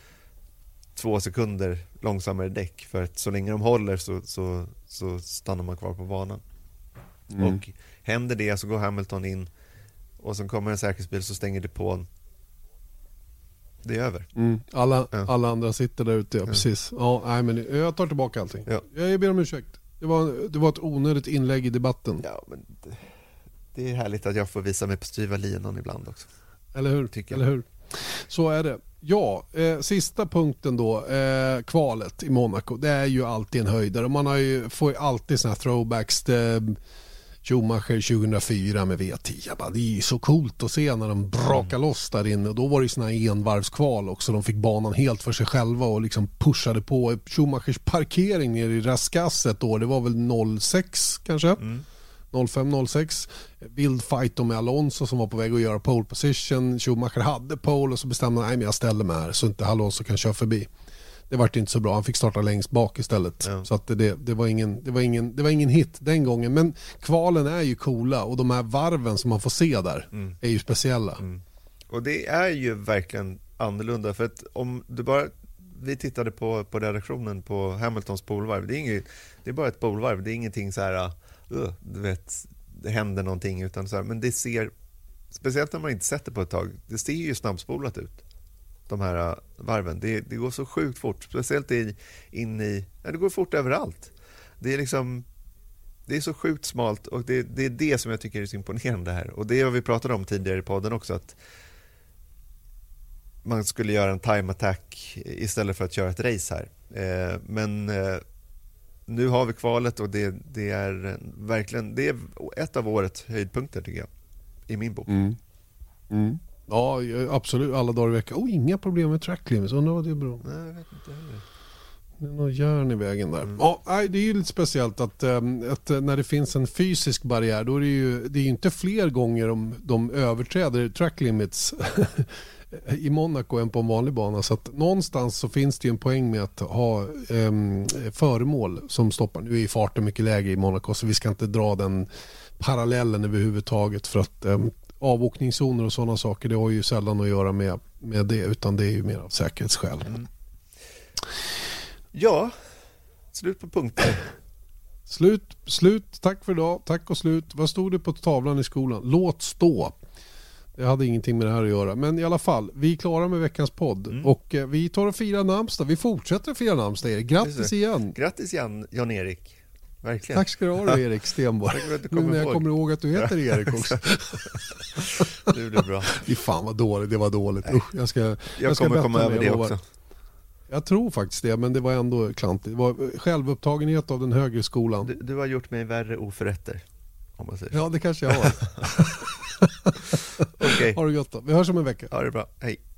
två sekunder långsammare däck, för att så länge de håller så, så, så stannar man kvar på banan. Mm. Och händer det så går Hamilton in och så kommer en säkerhetsbil, så stänger depån. Det är över. Mm. Alla, ja. alla andra sitter där ute, ja, ja. precis. Ja, nej, men jag tar tillbaka allting. Ja. Jag ber om ursäkt. Det var, det var ett onödigt inlägg i debatten. Ja, men det, det är härligt att jag får visa mig på styva linan ibland också. Eller hur? Tycker Eller hur? Så är det. Ja, eh, sista punkten då, eh, kvalet i Monaco. Det är ju alltid en höjdare. Man har ju, får ju alltid såna här throwbacks till Schumacher tjugohundrafyra med V tio. Bara, det är ju så coolt att se när de brakar mm. loss där inne. Då var det ju såna här envarvskval också. De fick banan helt för sig själva och liksom pushade på. Schumachers parkering nere i Rascasset då, det var väl noll sex kanske? Mm. noll fem noll sex. Vild fight med Alonso som var på väg att göra pole position. Schumacher hade pole och så bestämde han, nej men jag ställer mig här så inte Alonso kan köra förbi. Det var inte så bra, han fick starta längst bak istället. Ja. Så att det, det, var ingen, det, var ingen, det var ingen hit den gången. Men kvalen är ju coola och de här varven som man får se där mm. är ju speciella. Mm. Och det är ju verkligen annorlunda, för att om du bara, vi tittade på, på redaktionen på Hamiltons polvarv, det är, inget, det är bara ett polvarv, det är ingenting så här, uh, du vet, det händer någonting, utan så här, men det ser, speciellt när man inte sett det på ett tag, det ser ju snabbspolat ut, de här varven. Det, det går så sjukt fort, speciellt i, in i, ja, det går fort överallt. Det är liksom, det är så sjukt smalt, och det, det är det som jag tycker är så imponerande här. Och det har vi pratat om tidigare i podden också, att man skulle göra en time attack istället för att köra ett race här. Eh, men eh, nu har vi kvalet, och det, det är verkligen, det är ett av årets höjdpunkter tycker jag, i min bok. Mm. Mm. Ja, absolut, alla dagar i veckan. Oh, inga problem med track limits, undrar vad det beror. Nej, jag vet inte heller. Det är något järn i vägen där. Mm. Ja, det är ju lite speciellt att, att när det finns en fysisk barriär, då är det ju det är inte fler gånger om de överträder track limits i Monaco än på en vanlig bana. Så att någonstans så finns det ju en poäng med att ha um, föremål som stoppar. Nu är farten mycket lägre i Monaco, så vi ska inte dra den parallellen överhuvudtaget, för att um, avåkningszoner och sådana saker, det har ju sällan att göra med, med det, utan det är ju mer av säkerhetsskäl. Mm. Ja, slut på punkter. Slut, slut, tack för idag, tack och slut. Vad stod det på tavlan i skolan? Låt stå. Det hade ingenting med det här att göra. Men i alla fall, vi är klara med veckans podd. Mm. Och eh, vi tar och firar namnsdag. Vi fortsätter att fira namnsdag. Grattis igen. Grattis Jan, Jan-Erik. verkligen. Tack ska du ha, Erik Stenborg. Nu när jag ihåg. kommer ihåg att du heter Erik också. Det blir bra. Fy fan vad dåligt, det var dåligt. Usch, jag ska, jag, jag ska kommer komma över det också. Jag tror faktiskt det, men det var ändå klantigt. Det var självupptagenhet av den högre skolan. Du, du har gjort mig värre oförrätter, om man säger. Ja, det kanske jag har. Okej. Ha det gott då. Vi hörs om en vecka. Ha det bra. Hej.